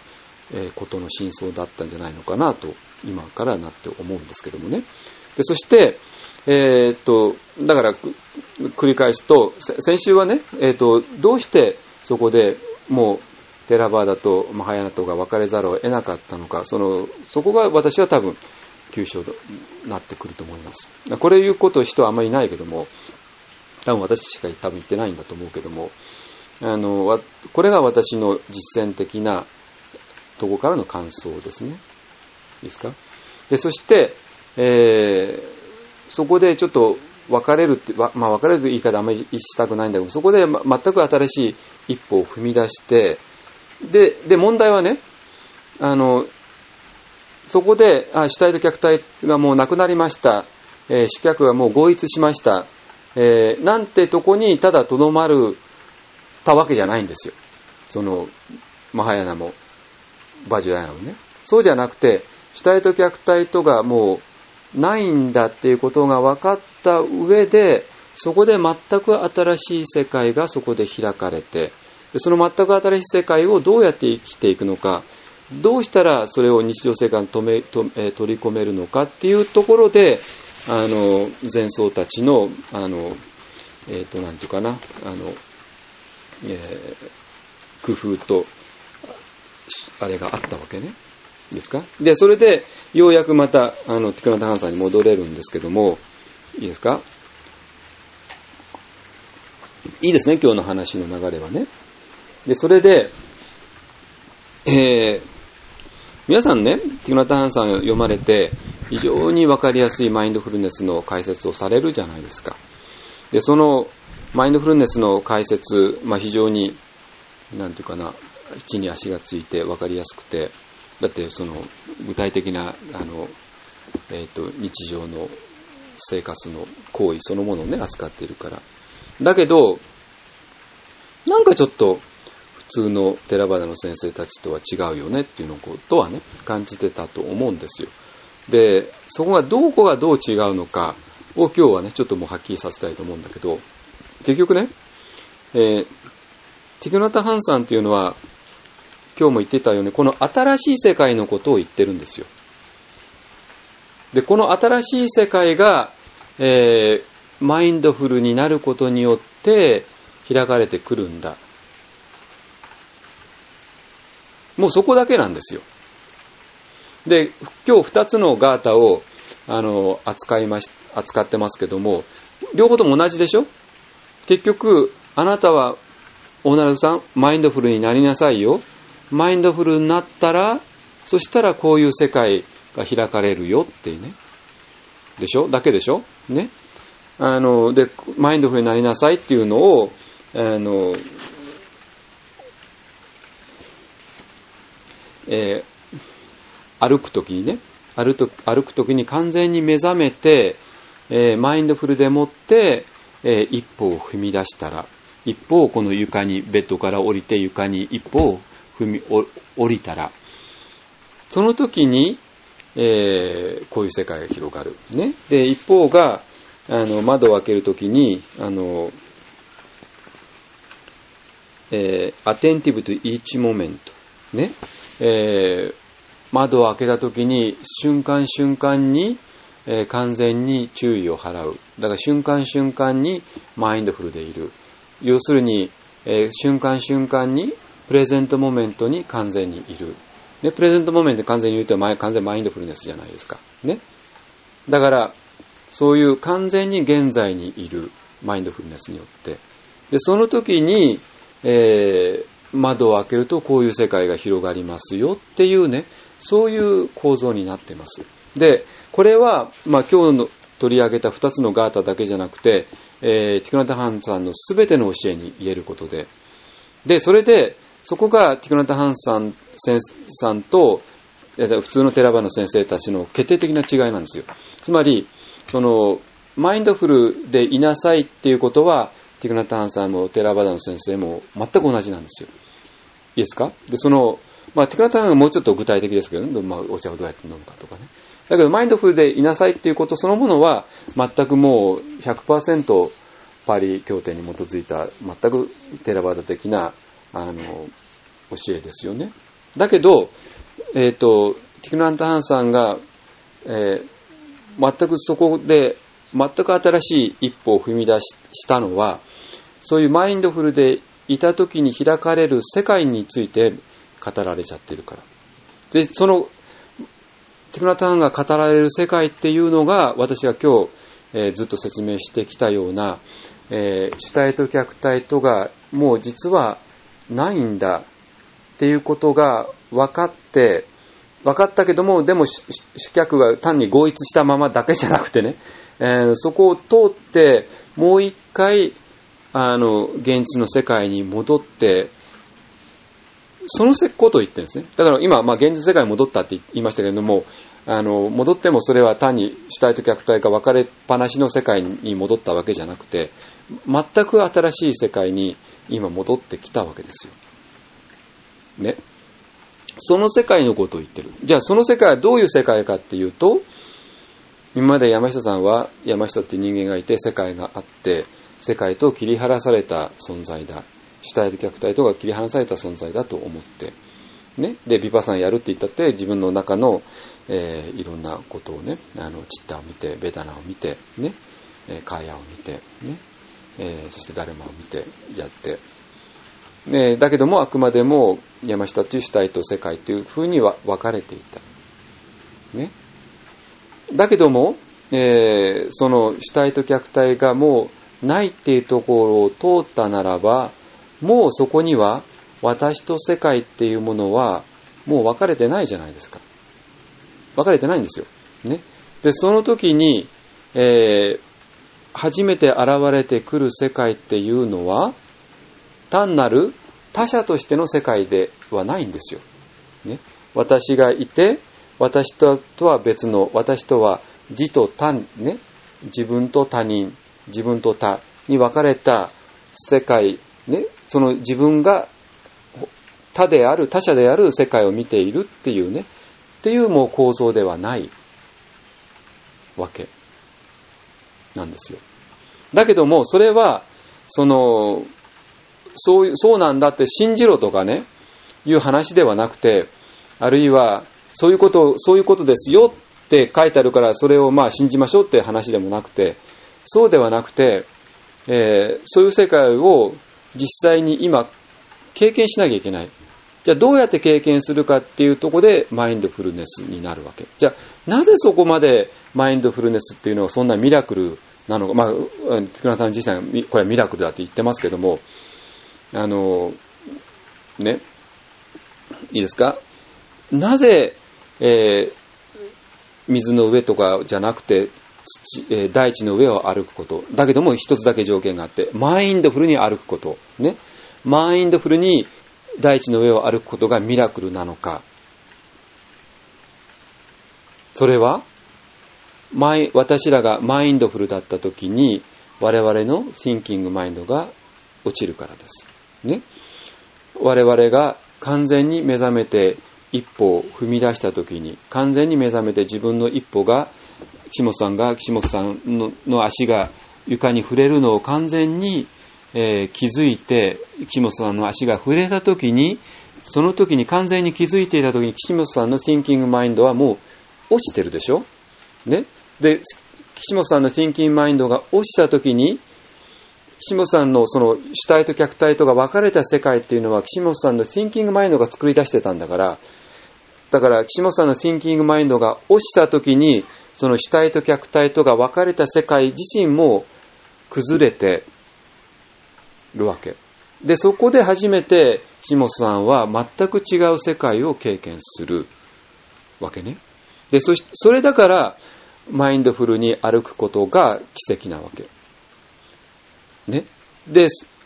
えー、ことの真相だったんじゃないのかなと今からなって思うんですけどもね。でそして、えー、っとだから繰り返すと先週はね、えー、っとどうしてそこでもうテラバーダとマハヤナトが分かれざるを得なかったのか、そのそこが私は多分急所になってくると思います。これ言うこと人はあんまりいないけども、多分私しか多分言ってないんだと思うけども、あのこれが私の実践的なところからの感想ですね。いいですか。でそして、えー、そこでちょっと分かれるって、まあ、分かれるという言い方あんまりしたくないんだけど、そこで、ま、全く新しい一歩を踏み出して、で、で問題はね、あのそこであ主体と客体がもうなくなりました、えー、主客がもう合一しました、えー、なんてとこにただとどまるたわけじゃないんですよ。そのマハヤナもバジュラヤナもね、そうじゃなくて主体と客体とがもうないんだっていうことが分かった上で、そこで全く新しい世界がそこで開かれて、その全く新しい世界をどうやって生きていくのか、どうしたらそれを日常生活にとめと、えー、取り込めるのかっていうところで、あの前僧たちのあのえっ、ー、となんていうかな、あの、えー、工夫とあれがあったわけね。ですか。でそれでようやくまたあのティクナタハンさんに戻れるんですけども、いいですか。いいですね、今日の話の流れはね。でそれで、えー、皆さんね、ティクナタハンさんを読まれて非常に分かりやすいマインドフルネスの解説をされるじゃないですか。でそのマインドフルネスの解説、まあ、非常になんていうかな、地に足がついて分かりやすくて、だってその具体的なあの、えーと、日常の生活の行為そのものをね扱っているから。だけどなんかちょっと普通のテラバダの先生たちとは違うよねっていうのことはね感じてたと思うんですよ。でそこがどこがどう違うのかを今日はねちょっともうはっきりさせたいと思うんだけど、結局ね、えー、ティクナタハンさんっていうのは今日も言ってたようにこの新しい世界のことを言ってるんですよ。でこの新しい世界が、えー、マインドフルになることによって開かれてくるんだ。もうそこだけなんですよ。で今日ふたつのガータをあの 扱いまし扱ってますけども、両方とも同じでしょ。結局あなたはオーナルさんマインドフルになりなさいよ。マインドフルになったら、そしたらこういう世界が開かれるよっていうね。でしょだけでしょね。あの、で、マインドフルになりなさいっていうのを、あの、えー、歩くときにね、歩くと、歩くときに完全に目覚めて、えー、マインドフルでもって、えー、一歩を踏み出したら、一歩をこの床に、ベッドから降りて床に一歩を踏み降りたら、その時に、えー、こういう世界が広がる、ね。で一方があの窓を開ける時にあの、えー、attentive to each moment、ね。えー、窓を開けた時に瞬間瞬間に、えー、完全に注意を払う。だから瞬間瞬間にマインドフルでいる。要するに、えー、瞬間瞬間にプレゼントモメントに完全にいる。ね、プレゼントモメントに完全にいるというのは完全マインドフルネスじゃないですか。ね。だから、そういう完全に現在にいるマインドフルネスによって。で、その時に、えー、窓を開けるとこういう世界が広がりますよっていうね、そういう構造になっています。で、これは、まあ今日の取り上げたふたつのガータだけじゃなくて、えー、ティクナタハンさんのすべての教えに言えることで、で、それで、そこがティクナタハンさん、先生さんと普通のテラバの先生たちの決定的な違いなんですよ。つまり、そのマインドフルでいなさいっていうことはティクナタハンさんもテラバダの先生も全く同じなんですよ。いいですか？で、その、まあ、ティクナタハンはもうちょっと具体的ですけどね、まあ、お茶をどうやって飲むかとかね。だけどマインドフルでいなさいっていうことそのものは全くもう ひゃくパーセント パリ協定に基づいた全くテラバダ的なあの教えですよね。だけどえっと、ティクナンタハンさんが、えー、全くそこで、全く新しい一歩を踏み出し、したのは、そういうマインドフルでいた時に開かれる世界について語られちゃってるから。で、その、ティクナンタハンが語られる世界っていうのが、私が今日、えー、ずっと説明してきたような、えー、主体と客体とがもう実はないんだっていうことが分かって、分かったけども、でも主客が単に合一したままだけじゃなくてね、えー、そこを通ってもう一回あの現実の世界に戻って、そのことを言ってるんですね。だから今、まあ、現実世界に戻ったって言いましたけれども、あの戻ってもそれは単に主体と客体が分かれっぱなしの世界に戻ったわけじゃなくて、全く新しい世界に今戻ってきたわけですよ。ね。その世界のことを言ってる。じゃあその世界はどういう世界かっていうと、今まで山下さんは山下っていう人間がいて、世界があって、世界と切り離された存在だ。主体と客体とが切り離された存在だと思って。ね。で、ビパッサナやるって言ったって、自分の中の、えー、いろんなことをね、あの、チッタを見て、ベダナを見て、ね、えー、カーヤを見て、ね、えー、そしてダルマを見てやって、ね、だけどもあくまでも山下という主体と世界というふうには分かれていた。ね。だけども、えー、その主体と客体がもうないっていうところを通ったならば、もうそこには私と世界っていうものはもう分かれてないじゃないですか。分かれてないんですよ。ね。で、その時に、えー、初めて現れてくる世界っていうのは、単なる他者としての世界ではないんですよ。ね。私がいて、私とは別の、私とは自と他、ね。自分と他人、自分と他に分かれた世界、ね。その自分が他である、他者である世界を見ているっていうね、っていうもう構造ではないわけなんですよ。だけども、それは、その、そう、そうなんだって信じろとかね、いう話ではなくて、あるいは、そういうこと、そういうことですよって書いてあるから、それをまあ信じましょうって話でもなくて、そうではなくて、えー、そういう世界を実際に今、経験しなきゃいけない。じゃあどうやって経験するかっていうところでマインドフルネスになるわけ。じゃあなぜそこまでマインドフルネスっていうのはそんなミラクルなのか、まあ、ティクナンタハン自身がこれはミラクルだって言ってますけども、あの、ね、いいですか？なぜ、えー、水の上とかじゃなくて、土、えー、大地の上を歩くこと。だけども一つだけ条件があって、マインドフルに歩くこと。ね。マインドフルに大地の上を歩くことがミラクルなのか。それは、私らがマインドフルだったときに、我々の Thinking マインドが落ちるからです。ね。我々が完全に目覚めて一歩を踏み出したときに、完全に目覚めて自分の一歩が、岸本さんが、岸本さん の, の足が床に触れるのを完全に、えー、気づいて、岸本さんの足が触れたときに、その時に完全に気づいていたときに、岸本さんの Thinking マインドはもう落ちてるでしょ？ね。で、岸本さんの Thinking マインドが落ちたときに、岸本さんのその主体と客体とが分かれた世界っていうのは、岸本さんの Thinking マインドが作り出してたんだから、だから岸本さんの Thinking マインドが落ちたときに、その主体と客体とが分かれた世界自身も崩れてるわけ。で、そこで初めて岸本さんは全く違う世界を経験するわけね。で、そし、それだからマインドフルに歩くことが奇跡なわけ。ね。で、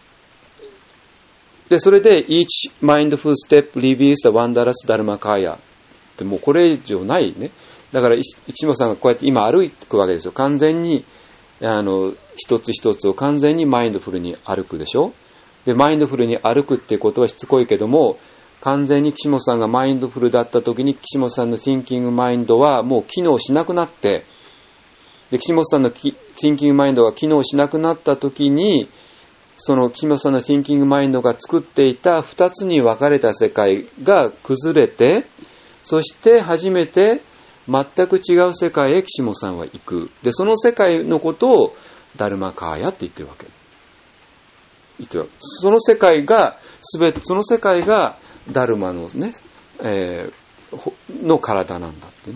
でそれで each mindful step reveals the wondrous dharmakaya ってもうこれ以上ないね。だから一本さんがこうやって今歩くわけですよ。完全にあの一つ一つを完全にマインドフルに歩くでしょ。でマインドフルに歩くっていうことはしつこいけども、完全に岸本さんがマインドフルだった時に岸本さんの Thinking マインドはもう機能しなくなって、で岸本さんの Thinking マインドが機能しなくなった時に、その岸本さんの Thinking マインドが作っていた二つに分かれた世界が崩れて、 そして初めて全く違う世界へ岸本さんは行く。で、その世界のことをダルマカーヤって言ってるわけ。言ってるわけ。その世界が、すべて、その世界がダルマのね、えー、の体なんだってね。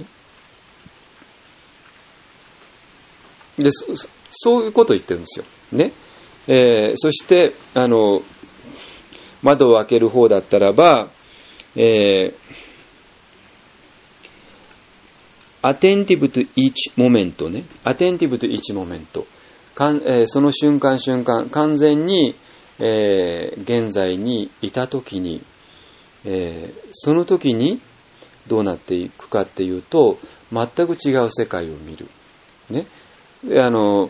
で、そ、そういうことを言ってるんですよ。ね。えー、そして、あの、窓を開ける方だったらば、えー、attentive to each moment ね。attentive to each moment。かんえー、その瞬間瞬間、完全に、えー、現在にいたときに、えー、その時にどうなっていくかっていうと、全く違う世界を見る。ね。で、あの、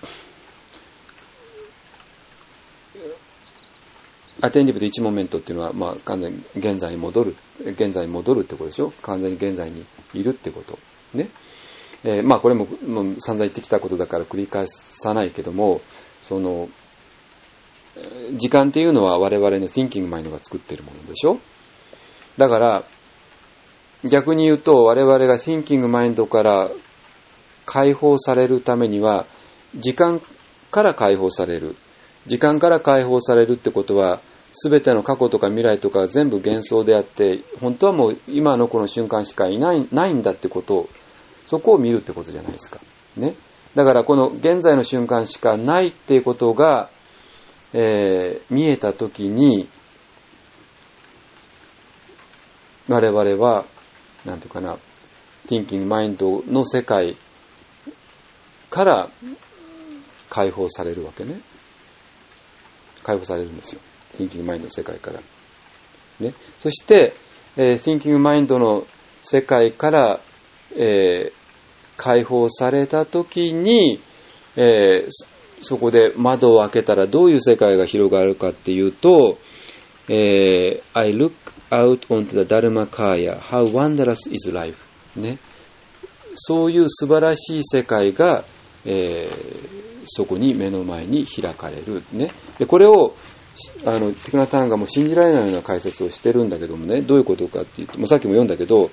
アテンティブと一モメントっていうのは、まあ、完全に現在に戻る、現在に戻るってことでしょ。完全に現在にいるってこと。ね。えー、まあ、これも、もう散々言ってきたことだから繰り返さないけども、その、時間っていうのは我々の thinking mind が作っているものでしょ。だから、逆に言うと、我々が thinking mind から解放されるためには、時間から解放される。時間から解放されるってことは、すべての過去とか未来とか全部幻想であって、本当はもう今のこの瞬間しかいない、ないんだってことを、そこを見るってことじゃないですか。ね。だからこの現在の瞬間しかないっていうことが、えー、見えたときに、我々は、なんていうかな、thinking mind の世界から解放されるわけね。解放されるんですよ。thinking mind の世界から。ね。そして、えー、thinking mind の世界から、えー、解放されたときに、えー、そこで窓を開けたらどういう世界が広がるかっていうと、えー、I look out onto the Dharmakaya, how wondrous is life. ね。そういう素晴らしい世界が、えー、そこに目の前に開かれる。ね。で、これを、あの、ティクナタンがもう信じられないような解説をしてるんだけどもね、どういうことかっていうと、もうさっきも読んだけど、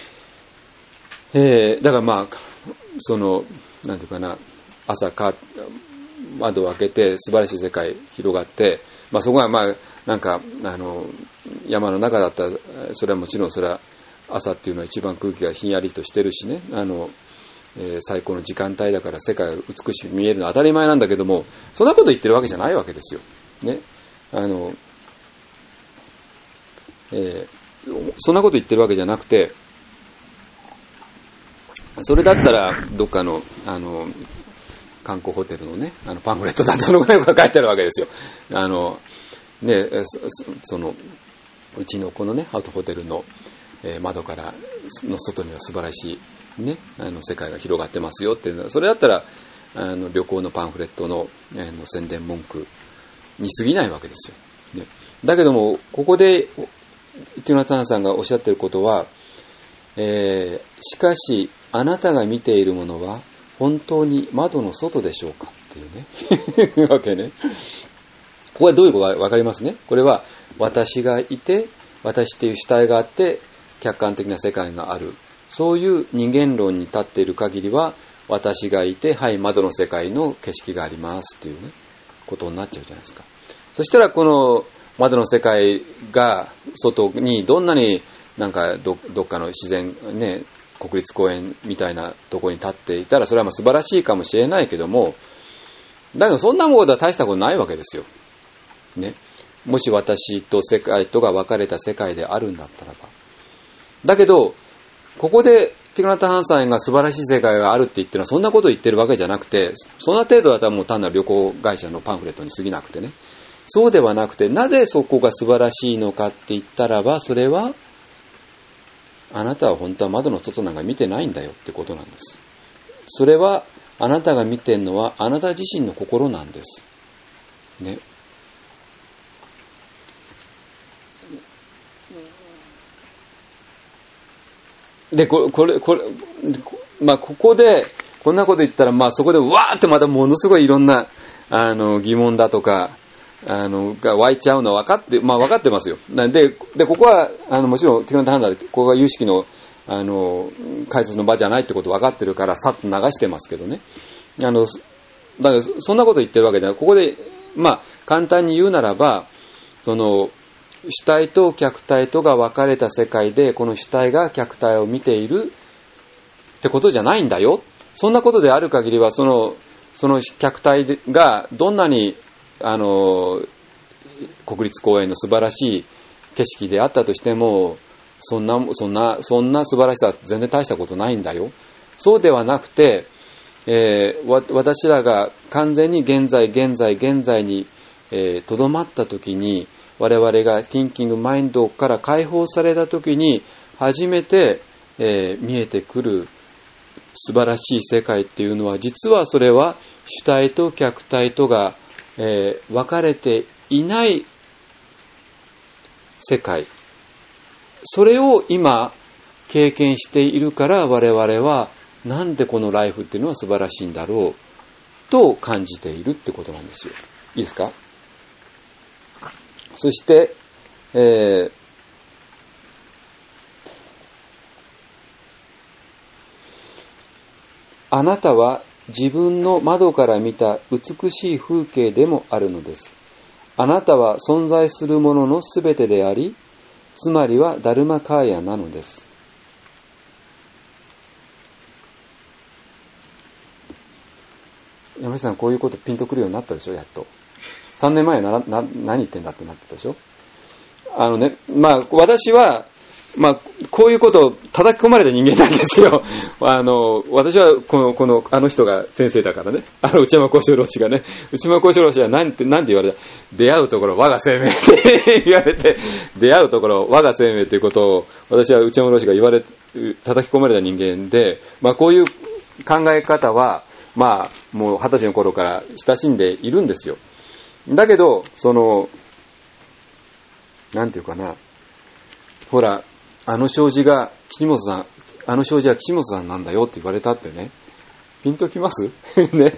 えー、だからまあ、その、なんていうかな、朝か、窓を開けて素晴らしい世界広がって、まあそこはまあ、なんか、あの、山の中だったら、それはもちろんそれは朝っていうのは一番空気がひんやりとしてるしね、あの、えー、最高の時間帯だから世界が美しく見えるのは当たり前なんだけども、そんなこと言ってるわけじゃないわけですよ。ね。あの、えー、そんなこと言ってるわけじゃなくて、それだったらどっかの、あの、観光ホテルのね、あのパンフレットだとそのぐらいが書いてあるわけですよ。あの、ね、そ, その、うちのこのね、アウトホテルの、えー、窓からの外には素晴らしいね、あの世界が広がってますよっていうのは、それだったら、あの旅行のパンフレットの、えー、の宣伝文句に過ぎないわけですよ。ね、だけども、ここで、ティナタンさんがおっしゃっていることは、えー、しかし、あなたが見ているものは、本当に窓の外でしょうかっていうね。わけね。ここはどういうことかわかりますね。これは、私がいて、私っていう主体があって、客観的な世界がある。そういう二元論に立っている限りは、私がいて、はい、窓の世界の景色がありますっていうね、ことになっちゃうじゃないですか。そしたら、この窓の世界が外にどんなになんか ど, どっかの自然ね、国立公園みたいなところに立っていたら、それはまあ素晴らしいかもしれないけども、だけどそんなものは大したことないわけですよ。ね。もし私と世界とが分かれた世界であるんだったらば。だけど、ここでティクナタ・ハンさんが素晴らしい世界があるって言ってるのはそんなことを言ってるわけじゃなくて、そんな程度だったらもう単なる旅行会社のパンフレットに過ぎなくてね。そうではなくて、なぜそこが素晴らしいのかって言ったらば、それは、あなたは本当は窓の外なんか見てないんだよってことなんです。それは、あなたが見てるのはあなた自身の心なんです。ね。で、これ、これ、これ、まあ、ここで、こんなこと言ったら、まあ、そこで、わーってまたものすごいいろんな、あの、疑問だとか、 あのが湧いちゃうのは分かって、まあ分かってますよ。なんで、でここはあのもちろんティランタハンダでここが有識のあの解説の場じゃないってこと分かってるからさっと流してますけどね。あのだからそんなこと言ってるわけじゃない。ここでまあ簡単に言うならば、その主体と客体とが分かれた世界でこの主体が客体を見ているってことじゃないんだよ。そんなことである限りはそのその客体がどんなにあの国立公園の素晴らしい景色であったとしても、そんなそんなそんな素晴らしさは全然大したことないんだよ。そうではなくて、えー、わ私らが完全に現在現在現在にとど、えー、まった時に、我々が Thinking Mind から解放された時に初めて、えー、見えてくる素晴らしい世界っていうのは、実はそれは主体と客体とが、えー、分かれていない世界、それを今経験しているから、我々はなんでこのライフっていうのは素晴らしいんだろうと感じているってことなんですよ。いいですか？そして、えーあなたは自分の窓から見た美しい風景でもあるのです。あなたは存在するもののすべてであり、つまりはダルマカーヤなのです。山下さん、こういうことピンとくるようになったでしょ、やっと。さんねんまえならな何言ってんだってなってたでしょ。あのね、まあ私はまあ、こういうことを叩き込まれた人間なんですよ。あの、私はこの、この、あの人が先生だからね。あの、内山幸四郎氏がね。内山幸四郎氏は何て、何て言われた？出会うところ、我が生命って言われて、出会うところ、我が生命ということを、私は内山郎氏が言われ、叩き込まれた人間で、まあ、こういう考え方は、まあ、もう二十歳の頃から親しんでいるんですよ。だけど、その、なんていうかな、ほら、あの障子が岸本さん、あの障子は岸本さんなんだよって言われたってね、ピンときますね。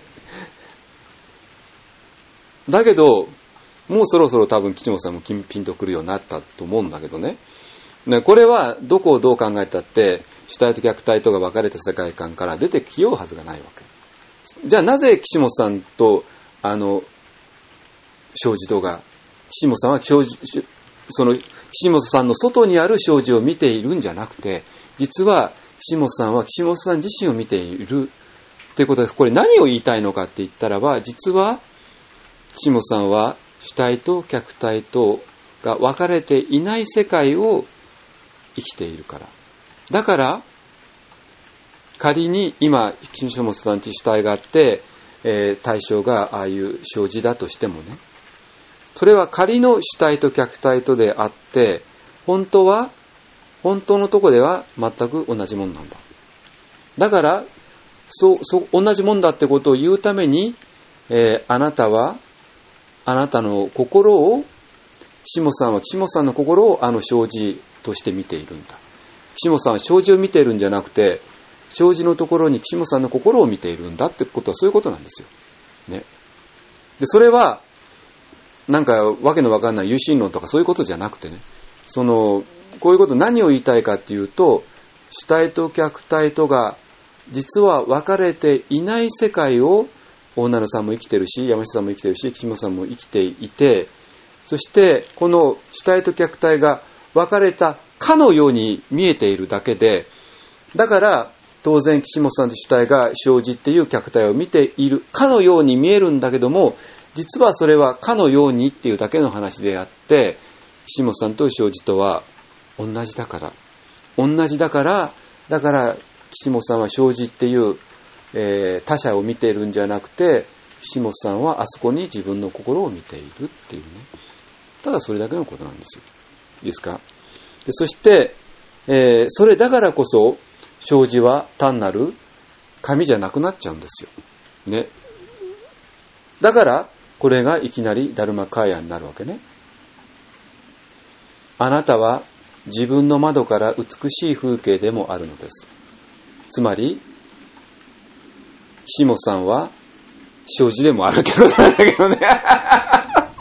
だけど、もうそろそろ多分岸本さんもピンとくるようになったと思うんだけどね。ね、これはどこをどう考えたって、主体と客体とが分かれた世界観から出てきようはずがないわけ。じゃあなぜ岸本さんと、あの、障子とが、岸本さんは障子、その、岸本さんの外にある障子を見ているんじゃなくて、実は岸本さんは岸本さん自身を見ているということです。これ何を言いたいのかって言ったらば、実は岸本さんは主体と客体とが分かれていない世界を生きているから。だから仮に今岸本さんという主体があって、えー、対象がああいう障子だとしてもね、それは仮の主体と客体とであって、本当は、本当のとこでは全く同じもんなんだ。だから、そう、そう、同じもんだってことを言うために、えー、あなたは、あなたの心を、岸本さんは岸本さんの心をあの障子として見ているんだ。岸本さんは障子を見ているんじゃなくて、障子のところに岸本さんの心を見ているんだってことはそういうことなんですよ。ね。で、それは、なんかわけのわかんない有心論とかそういうことじゃなくてね、そのこういうこと何を言いたいかっていうと、主体と客体とが実は分かれていない世界を大名さんも生きてるし、山下さんも生きてるし、岸本さんも生きていて、そしてこの主体と客体が分かれたかのように見えているだけで、だから当然岸本さんと主体が生じっていう客体を見ているかのように見えるんだけども、実はそれはかのようにっていうだけの話であって、岸本さんと生じとは同じだから、同じだから、だから岸本さんは生じっていう、えー、他者を見ているんじゃなくて、岸本さんはあそこに自分の心を見ているっていうね。ただそれだけのことなんですよ。いいですか？で、そして、えー、それだからこそ生じは単なる紙じゃなくなっちゃうんですよ。ね。だからこれがいきなりダルマカーヤになるわけね。あなたは自分の窓から美しい風景でもあるのです。つまり岸本さんは生じでもあるってことなんだけどね。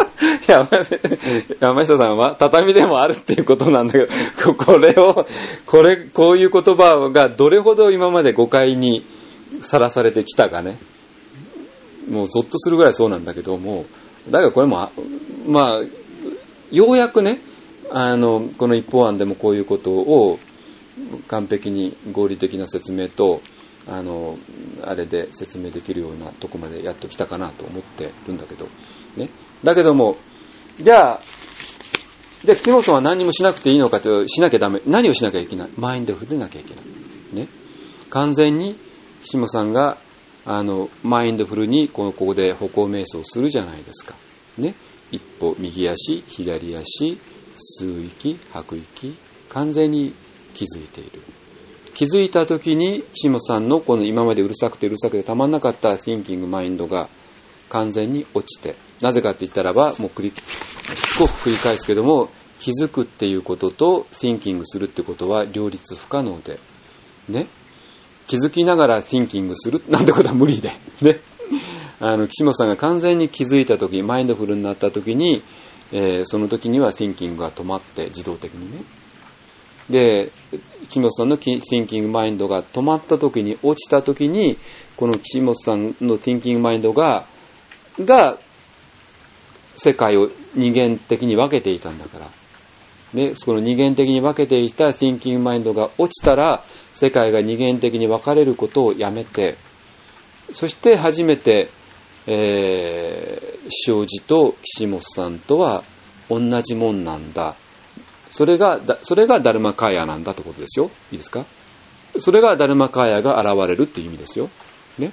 山山下さんは畳でもあるっていうことなんだけど、これを、これ、こういう言葉がどれほど今まで誤解にさらされてきたかね。もうゾッとするぐらいそうなんだけども、だからこれも、まあ、ようやくね、あの、この一方案でもこういうことを完璧に合理的な説明と、あの、あれで説明できるようなとこまでやっと来たかなと思ってるんだけど、ね。だけども、じゃあ、じゃあ、岸本さんは何もしなくていいのかと、しなきゃダメ。何をしなきゃいけない？マインドフルでなきゃいけない。ね。完全に岸本さんが、あの、マインドフルにこの、ここで歩行瞑想するじゃないですか。ね。一歩右足、左足、吸う息、吐く息、完全に気づいている。気づいたときに、岸本さんのこの今までうるさくてうるさくてたまんなかった thinking マインドが完全に落ちて、なぜかって言ったらば、もう繰り、しつこく繰り返すけども、気づくっていうことと thinking するってことは両立不可能で、ね。気づきながら thinking するなんてことは無理で、ね。あの、岸本さんが完全に気づいたとき、マインドフルになったときに、えー、その時には thinking が止まって自動的にね。で、岸本さんの thinking マインドが止まった時に、落ちた時に、この岸本さんの thinking マインドが、が、世界を二元的に分けていたんだから。で、その二元的に分けていた thinking マインドが落ちたら、世界が二元的に分かれることをやめて、そして初めて、えー、庄司と岸本さんとは同じもんなんだ。それが、それがダルマカーヤなんだってことですよ。いいですか？それがダルマカーヤが現れるっていう意味ですよ。ね。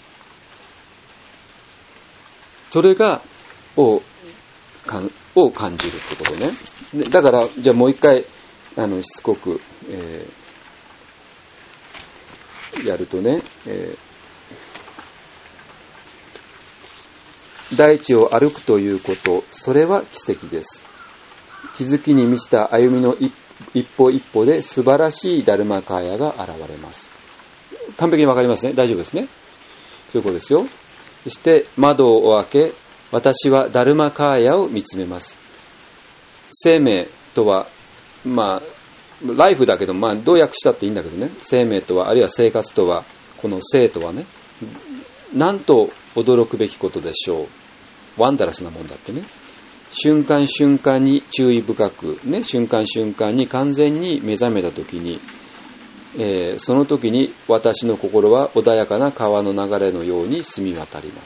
それが、を、かんを感じるってことね。でだから、じゃあもう一回、あの、しつこく、えー、やるとね、えー、大地を歩くということ、それは奇跡です。気づきに満ちた歩みの一歩一歩で素晴らしいダルマカーヤが現れます。完璧にわかりますね。大丈夫ですね。そういうことですよ。そして窓を開け、私はダルマカーヤを見つめます。生命とは、まあ、ライフだけど、まあ、どう訳したっていいんだけどね。生命とは、あるいは生活とは、この生とはね、なんと驚くべきことでしょう。ワンダラスなもんだってね。瞬間瞬間に注意深く、ね、瞬間瞬間に完全に目覚めたときに、えー、その時に私の心は穏やかな川の流れのように澄み渡ります。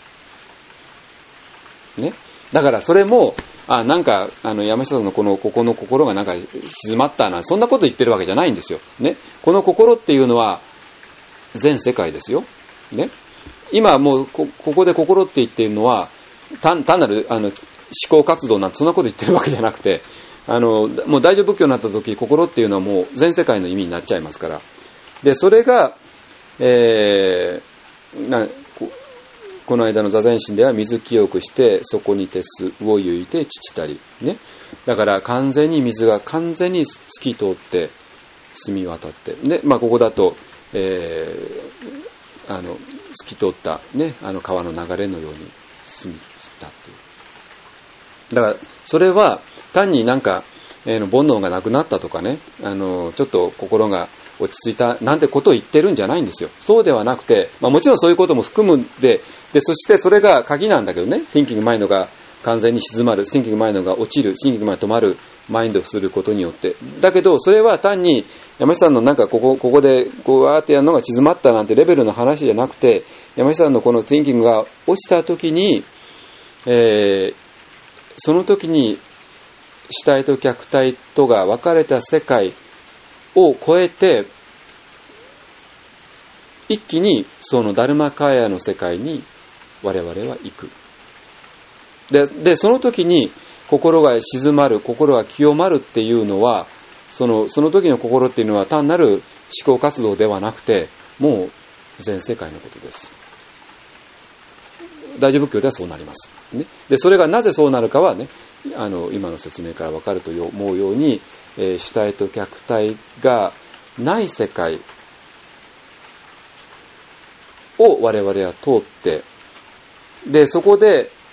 ね。だからそれも、あ、なんか、あの、山下さんのこの、ここの心がなんか静まったな、そんなこと言ってるわけじゃないんですよ。ね。この心っていうのは全世界ですよ。ね。今もうこ、ここで心って言っているのは、単、単なる、あの、思考活動なんてそんなこと言ってるわけじゃなくて、あの、もう大乗仏教になった時、心っていうのはもう全世界の意味になっちゃいますから。で、それが、えー、なこ、この間の座禅心では水清くして、そこに徹す、をゆいて乳たり。ね。だから完全に水が完全に透き通って、澄み渡って。で、まあここだと、えー、あの、透き通ったね、あの川の流れのように澄みたっていう。だから、それは単になんか、えー、煩悩がなくなったとかね、あの、ちょっと心が落ち着いたなんてことを言ってるんじゃないんですよ。そうではなくて、まあもちろんそういうことも含むんで、で、そしてそれが鍵なんだけどね、thinking マインドが完全に静まる、thinking マインドが落ちる、thinking マインド止まる、マインドをすることによって。だけど、それは単に、山下さんのなんかここ、ここでこうわーってやるのが静まったなんてレベルの話じゃなくて、山下さんのこの thinking が落ちたときに、えー、その時に主体と客体とが分かれた世界を超えて一気にそのダルマカーヤの世界に我々は行く。で、でその時に心が静まる、心が清まるっていうのは、そのその時の心っていうのは単なる思考活動ではなくて、もう全世界のことです。大乗仏教ではそうなります、ね。で、それがなぜそうなるかはね、あの今の説明から分かると思うように、えー、主体と客体がない世界を我々は通って、でそこで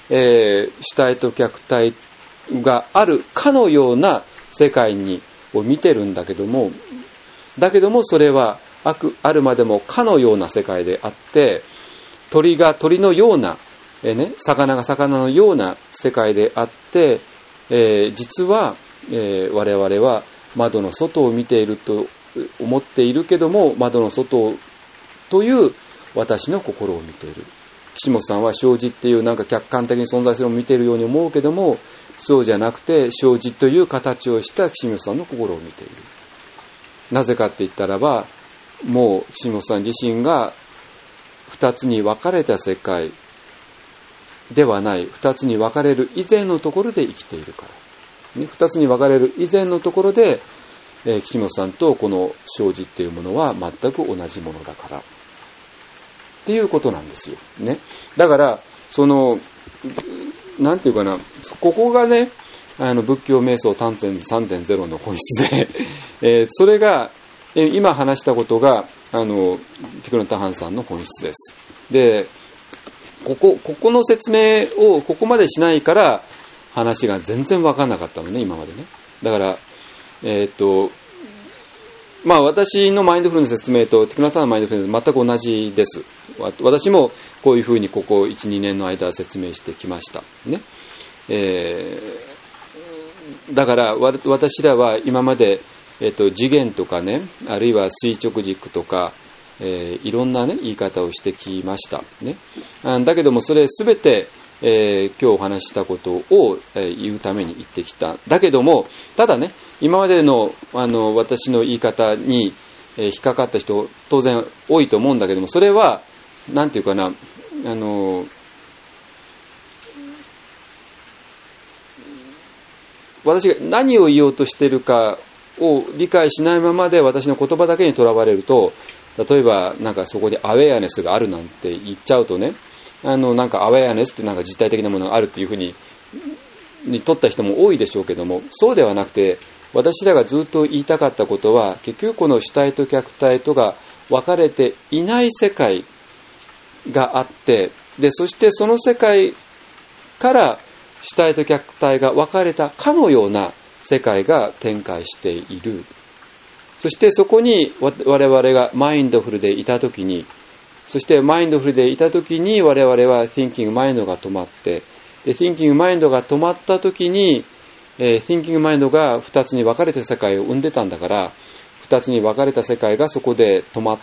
えー、主体と客体があるかのような世界にを見てるんだけども、だけどもそれはあくあるまでもかのような世界であって、鳥が鳥のような、えーね、魚が魚のような世界であって、えー、実は、えー、我々は窓の外を見ていると思っているけども、窓の外という私の心を見ている。岸本さんは生じっていうなんか客観的に存在するのを見ているように思うけども、そうじゃなくて生じという形をした岸本さんの心を見ている。なぜかって言ったらば、もう岸本さん自身が二つに分かれた世界ではない、二つに分かれる以前のところで生きているから、ね、二つに分かれる以前のところで、えー、岸本さんとこの生じっていうものは全く同じものだからっていうことなんですよね。だからそのなんていうかな、ここがね、あの仏教瞑想 さんてんゼロ の本質で、えー、それが、えー、今話したことがあのティクナタハンさんの本質です。で、ここここの説明をここまでしないから話が全然分かんなかったのね、今までね。だからえー、っとまあ私のマインドフルネス説明とティクナタハンのマインドフルネス全く同じです。私もこういうふうにここ いち、にねんの間説明してきましたね。えー、だから私らは今まで、えー、と次元とかね、あるいは垂直軸とか、えー、いろんな、ね、言い方をしてきましたね。あだけどもそれすべて、えー、今日お話したことを、えー、言うために言ってきた。だけどもただね、今まで の, あの私の言い方に、えー、引っかかった人当然多いと思うんだけども、それはなんていうかな、あの私が何を言おうとしているかを理解しないままで私の言葉だけにとらわれると、例えばなんかそこでアウェアネスがあるなんて言っちゃうとね、あのなんかアウェアネスってなんか実体的なものがあるっていうふうにに取った人も多いでしょうけども、そうではなくて、私らがずっと言いたかったことは、結局この主体と客体とが分かれていない世界があって、でそしてその世界から主体と客体が分かれたかのような世界が展開している。そしてそこに我々がマインドフルでいたときに、そしてマインドフルでいたときに我々は Thinking マインドが止まって、で Thinking マインドが止まったときに、えー、Thinking マインドが二つに分かれた世界を生んでたんだから、二つに分かれた世界がそこで止まって、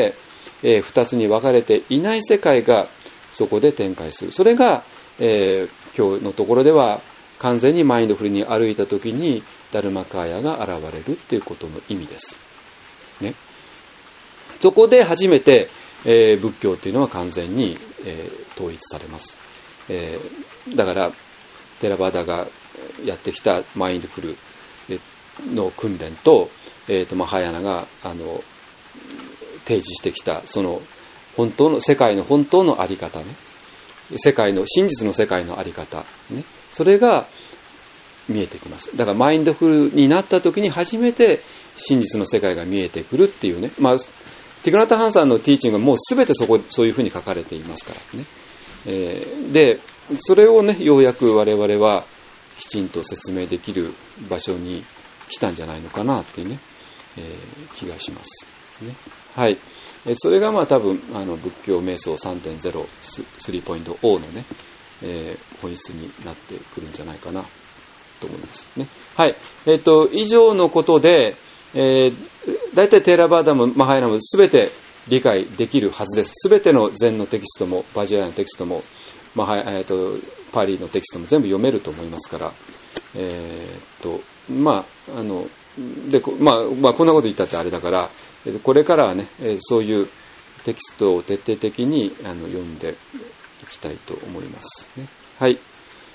えー、二つに分かれていない世界がそこで展開する。それが、えー、今日のところでは完全にマインドフルに歩いたときにダルマカーヤが現れるっていうことの意味です。ね。そこで初めて、えー、仏教っていうのは完全に、えー、統一されます。えー、だからテラバダがやってきたマインドフルの訓練と、えー、とマハヤナがあの提示してきたその本当の世界の本当のあり方ね、世界の真実の世界のあり方ね、それが見えてきます。だからマインドフルになった時に初めて真実の世界が見えてくるっていうね、まあティクナタハンさんのティーチングはもうすべてそこそういうふうに書かれていますからね。えー、でそれをね、ようやく我々はきちんと説明できる場所に来たんじゃないのかなっていうね、えー、気がしますね。はい。えー、それがまあ多分あの仏教瞑想 さんてんゼロ スリーポイントオー のね、えー、本質になってくるんじゃないかなと思いますね。はい。えっと以上のことで、えー、大体テーラバーダもマハヤナもすべて理解できるはずです。すべての禅のテキストもバジャヤのテキストも、まあえー、とパリのテキストも全部読めると思いますから、えー、とまああのでまあまあこんなこと言ったってあれだから、えー、これからはね、えー、そういうテキストを徹底的にあの読んでいきたいと思いますね。はい。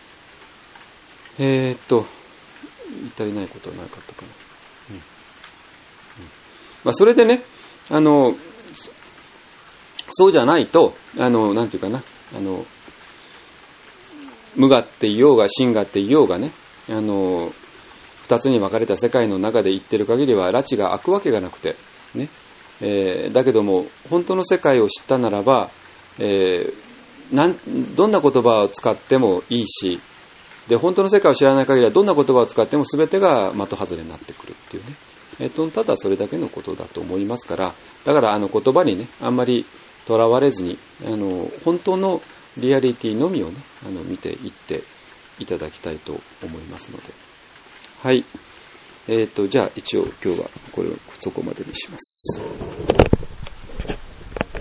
えー、っと足りないことはなかったかな。うんうん、まあそれでね、あのそうじゃないと、あのなんていうかな、あの無我っていようが真我っていようがね、あの二つに分かれた世界の中で言ってる限りは拉致が開くわけがなくてね、えー、だけども本当の世界を知ったならば、えー、 なんどんな言葉を使ってもいいし、で本当の世界を知らない限りはどんな言葉を使っても全てが的外れになってくるっていうね、えっと、ただそれだけのことだと思いますから、だからあの言葉にねあんまりとらわれずに、あの本当のリアリティのみをねあの見ていっていただきたいと思いますので、はい、えっとじゃあ一応今日はこれをそこまでにします。